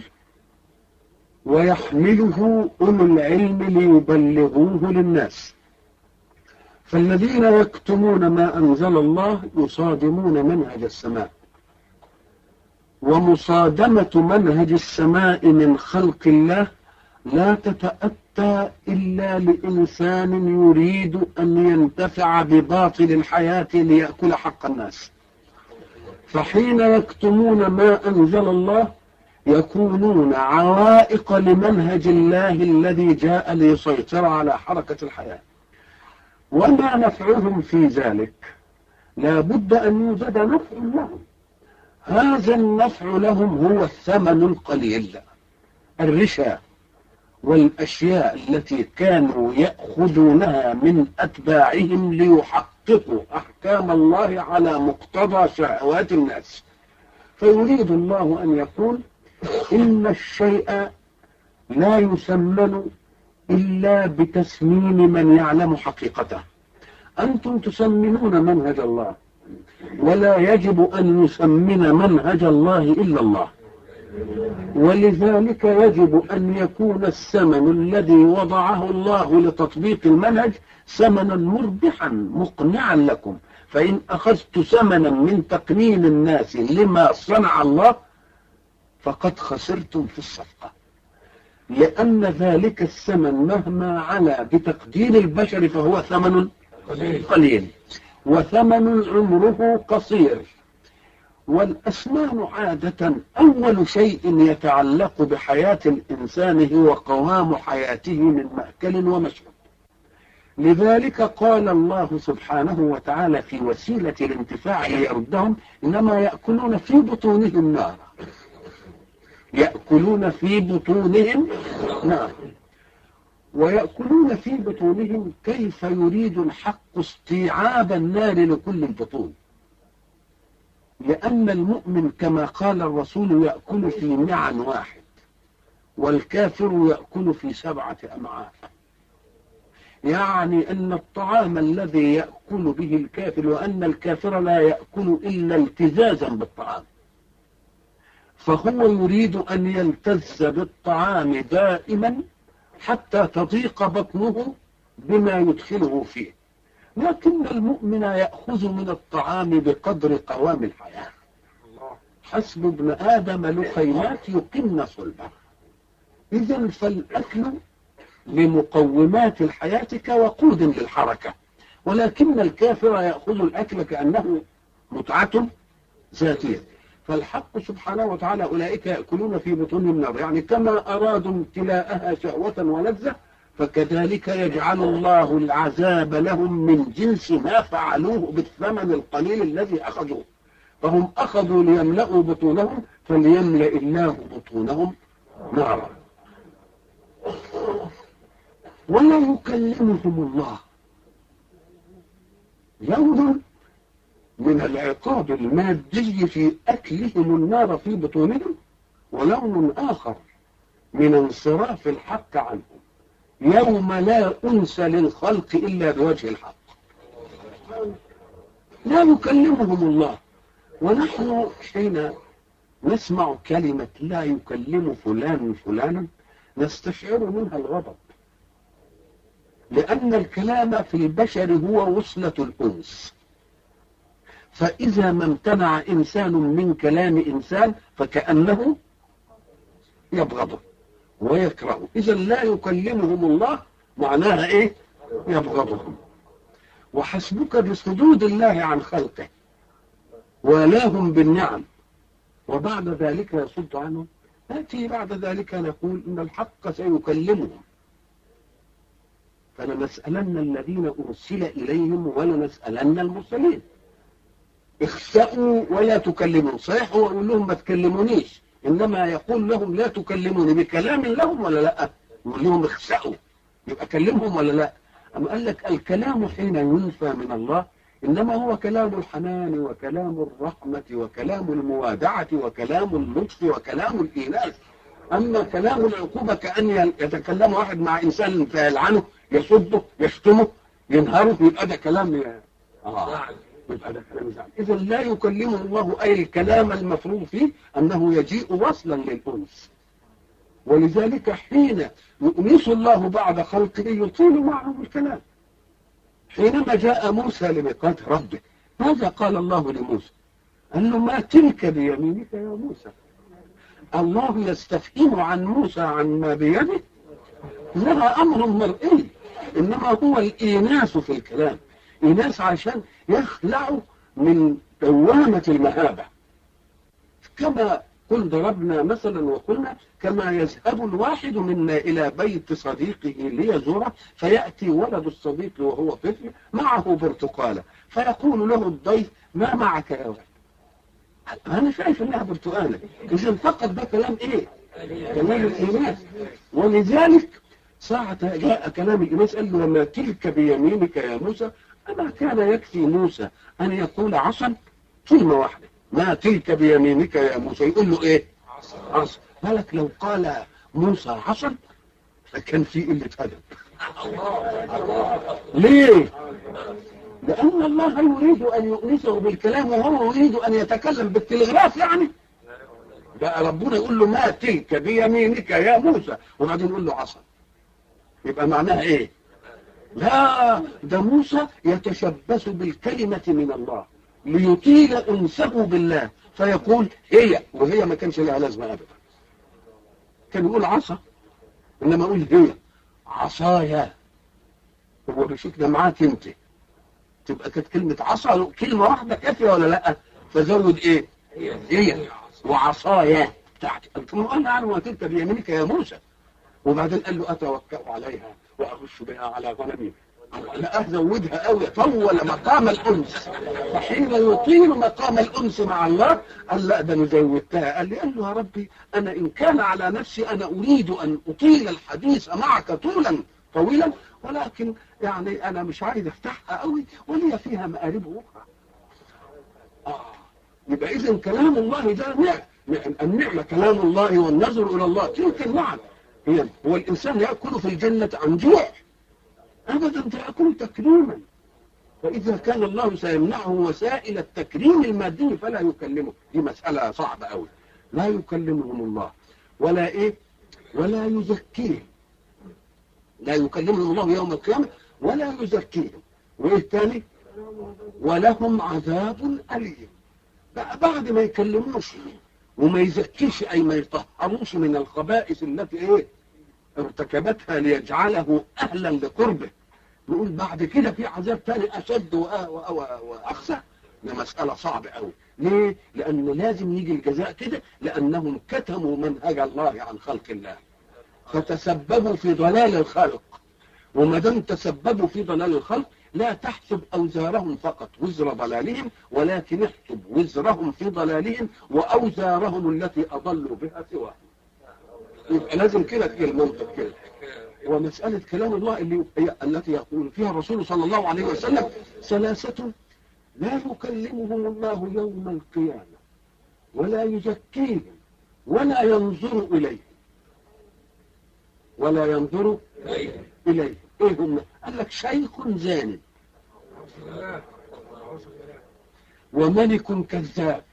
ويحمله أولو العلم ليبلغوه للناس. فالذين يكتمون ما أنزل الله يصادمون منهج السماء، ومصادمة منهج السماء من خلق الله لا تتأتى إلا لإنسان يريد أن ينتفع بباطل الحياة ليأكل حق الناس. فحين يكتمون ما أنزل الله يكونون عوائق لمنهج الله الذي جاء ليسيطر على حركة الحياة. وما نفعهم في ذلك؟ لا بد أن يوجد نفع لهم. هذا النفع لهم هو الثمن القليل، الرشا والأشياء التي كانوا يأخذونها من أتباعهم ليحققوا أحكام الله على مقتضى شهوات الناس. فيريد الله أن يقول إن الشيء لا يسمن إلا بتسمين من يعلم حقيقته. أنتم تسمنون منهج الله، ولا يجب أن يسمن منهج الله إلا الله، ولذلك يجب أن يكون الثمن الذي وضعه الله لتطبيق المنهج ثمنا مربحا مقنعا لكم. فإن أخذت ثمنا من تقنين الناس لما صنع الله فقد خسرتم في الصفقة، لأن ذلك الثمن مهما علا بتقدير البشر فهو ثمن قليل، وثمن عمره قصير. والأثمان عادة أول شيء يتعلق بحياة الإنسان هو قوام حياته من مأكل ومشرب. لذلك قال الله سبحانه وتعالى في وسيلة الانتفاع ليردهم إنما يأكلون في بطونهم نارا، يأكلون في بطونهم نارا. ويأكلون في بطونهم كيف يريد الحق استيعاب النار لكل البطون؟ لأن المؤمن كما قال الرسول يأكل في معن واحد، والكافر يأكل في سبعة أمعاء. يعني أن الطعام الذي يأكل به الكافر، وأن الكافر لا يأكل إلا التزازا بالطعام، فهو يريد أن يلتز بالطعام دائما حتى تضيق بطنه بما يدخله فيه. لكن المؤمن يأخذ من الطعام بقدر قوام الحياة. حسب ابن آدم لقيمات يقمن صلبه. إذن فالأكل لمقومات الحياة كوقود للحركة، ولكن الكافر يأخذ الأكل كأنه متعة ذاتية. فالحق سبحانه وتعالى أولئك يأكلون في بطونهم نار، يعني كما أرادوا امتلاءها شهوة ولذة فكذلك يجعل الله العذاب لهم من جنس ما فعلوه بالثمن القليل الذي أخذوه. فهم أخذوا ليملأوا بطونهم فليملأ الله بطونهم نارا. ولا يكلمهم الله لون من العقاب المادي في أكلهم النار في بطونهم، ولون آخر من انصراف الحق عنهم يوم لا أنس للخلق إلا بوجه الحق. لا يكلمهم الله. ونحن حين نسمع كلمة لا يكلم فلان فلانا نستشعر منها الغضب، لأن الكلام في البشر هو وصلة الأنس. فإذا ما امتنع إنسان من كلام إنسان فكأنه يبغضه ويكرهه. إذا لا يكلمهم الله معناها إيه؟ يبغضهم. وحسبك بصدود الله عن خلقه ولاهم بالنعم وبعد ذلك يصد عنهم. نأتي بعد ذلك نقول إن الحق سيكلمهم، فلنسألن الذين أرسل إليهم ولنسألن المرسلين. اخسأوا ولا تكلمون. صحيح هو يقول لهم ما تكلمونيش، إنما يقول لهم لا تكلموني بكلام لهم ولا لا؟ يقول لهم اخسأوا، يبقى كلمهم ولا لا؟ أما قال لك الكلام حين ينفى من الله إنما هو كلام الحنان وكلام الرحمة وكلام الموادعة وكلام اللطف وكلام الإيناس. أما كلام العقوبة كأن يتكلم واحد مع إنسان فيلعنه يصده يشتمه ينهره، يبقى ده كلام آه. يبقى ده كلام زعل. إذا لا يكلمه الله، أي الكلام المفروض فيه أنه يجيء وصلا للأنس. ولذلك حين يؤنس الله بعد خلقه يطيل معه الكلام. حينما جاء موسى لميقات ربه ماذا قال الله لموسى؟ قال له ما تلك بيمينك يا موسى. الله يستفهم عن موسى عن ما بيده، إنها أمر مرئي، إنما هو الإيناس في الكلام. إيناس عشان يخلعوا من دوامة المهابة، كما قل ضربنا مثلا وقلنا كما يذهب الواحد منا إلى بيت صديقه ليزوره فيأتي ولد الصديق وهو طفل معه برتقالة فيقول له الضيف ما معك يا ولد؟ أنا شايف إنها برتقالة. إذا فقط ده كلام إيه؟ كلام الإناث. ولذلك ساعة جاء كلام الإناث قال له وما تلك بيمينك يا موسى؟ أما كان يكفي موسى أن يقول عصا كلمة واحدة ما تلك بيمينك يا موسى يقول له إيه؟ عصا. بالك لو قال موسى عصا فكان في قلة أدب. ليه؟ لأن الله يريد أن يؤنسه بالكلام وهو يريد أن يتكلم بالتلغراف يعني. بقى ربنا يقول له ما تلك بيمينك يا موسى وبعدين يقول له عصا. يبقى معناها إيه؟ لا ده موسى يتشبث بالكلمة من الله ليطيل أنسه بالله فيقول هي وهي ما كانش لها لازمة أبدا. كان يقول عصا إنما يقول هي عصايا هو بشكل معاك انت تبقى كانت كلمة عصا كلمة واحدة كافية ولا لا؟ فزود ايه؟ هي وعصايا بتاعتي. قلت له انا اعلم وتلك بيمينك يا موسى وبعدين قال له اتوكأ عليها واخش بها على غنمي. لا ازودها قوي طول مقام الانس فحين يطيل مقام الانس مع الله قال لا ده انا زودتها. قال لي قال له يا ربي انا ان كان على نفسي انا اريد ان اطيل الحديث معك طولا طويلا ولكن يعني انا مش عايز افتحها قوي ولي فيها مآرب اخرى. اه يبقى اذا كلام الله ده نعم النعمه كلام الله والنظر الى الله تلك النعم. هي هو الانسان ياكل في الجنه عن جوع ابدا تاكل تكريما. فاذا كان الله سيمنعه وسائل التكريم المادي فلا يكلمه. دي مساله صعبه قوي. لا يكلمهم الله ولا ايه ولا يزكيهم. لا يكلمهم الله يوم القيامة ولا يزكيهم. وايه الثاني؟ ولهم عذاب أليم. بقى بعد ما يكلموش وما يزكيش أي ما يطهروش من الخبائث التي ايه ارتكبتها ليجعله أهلا لقربه نقول بعد كده في عذاب ثاني أشد وأخسى. ده مسألة صعبة قوي. ليه؟ لأن لازم يجي الجزاء كده لأنهم كتموا منهج الله عن خلق الله فتسببوا في ضلال الخلق. وما دام تسببوا في ضلال الخلق لا تحسب أوزارهم فقط وزر ضلالهم ولكن احسب وزرهم في ضلالهم وأوزارهم التي أضلوا بها سواهم. يبقى لازم كده تجي المنطق كده. ومسألة كلام الله اللي هي التي يقول فيها الرسول صلى الله عليه وسلم ثلاثة لا يكلمهم الله يوم القيامة ولا يزكيهم ولا ينظر إليهم ولا ينظر إليه. إيه هم؟ قال لك شيخ زاني وملك كذاب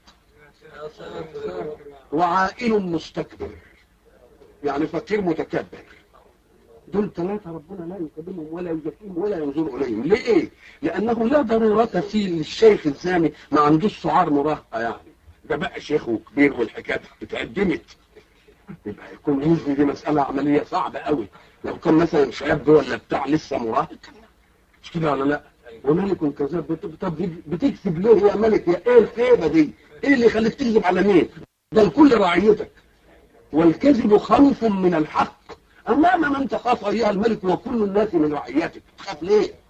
وعائل مستكبر يعني فقير متكبر. دول ثلاثة ربنا لا يكلمهم ولا يزكيهم ولا ينظر إليهم. ليه؟ لأنه لا ضرورة في للشيخ الزاني ما عندوش سعار مراهقة يعني ده بقى شيخ وكبير والحكاية اتقدمت يبقى يكون يزني. دي مسألة عملية صعبة قوي. لو كان مثلا شاب ولا بتاع لسه مراهق مش كده ولا لا؟ وملك كذاب. طب بتكذب ليه يا ملك؟ يا ايه الخيبة دي؟ ايه اللي يخليك تكذب على مين؟ ده الكل رعيتك والكذب خوف من الحق. أمام من تخاف أيها الملك وكل الناس من رعيتك تخاف ليه؟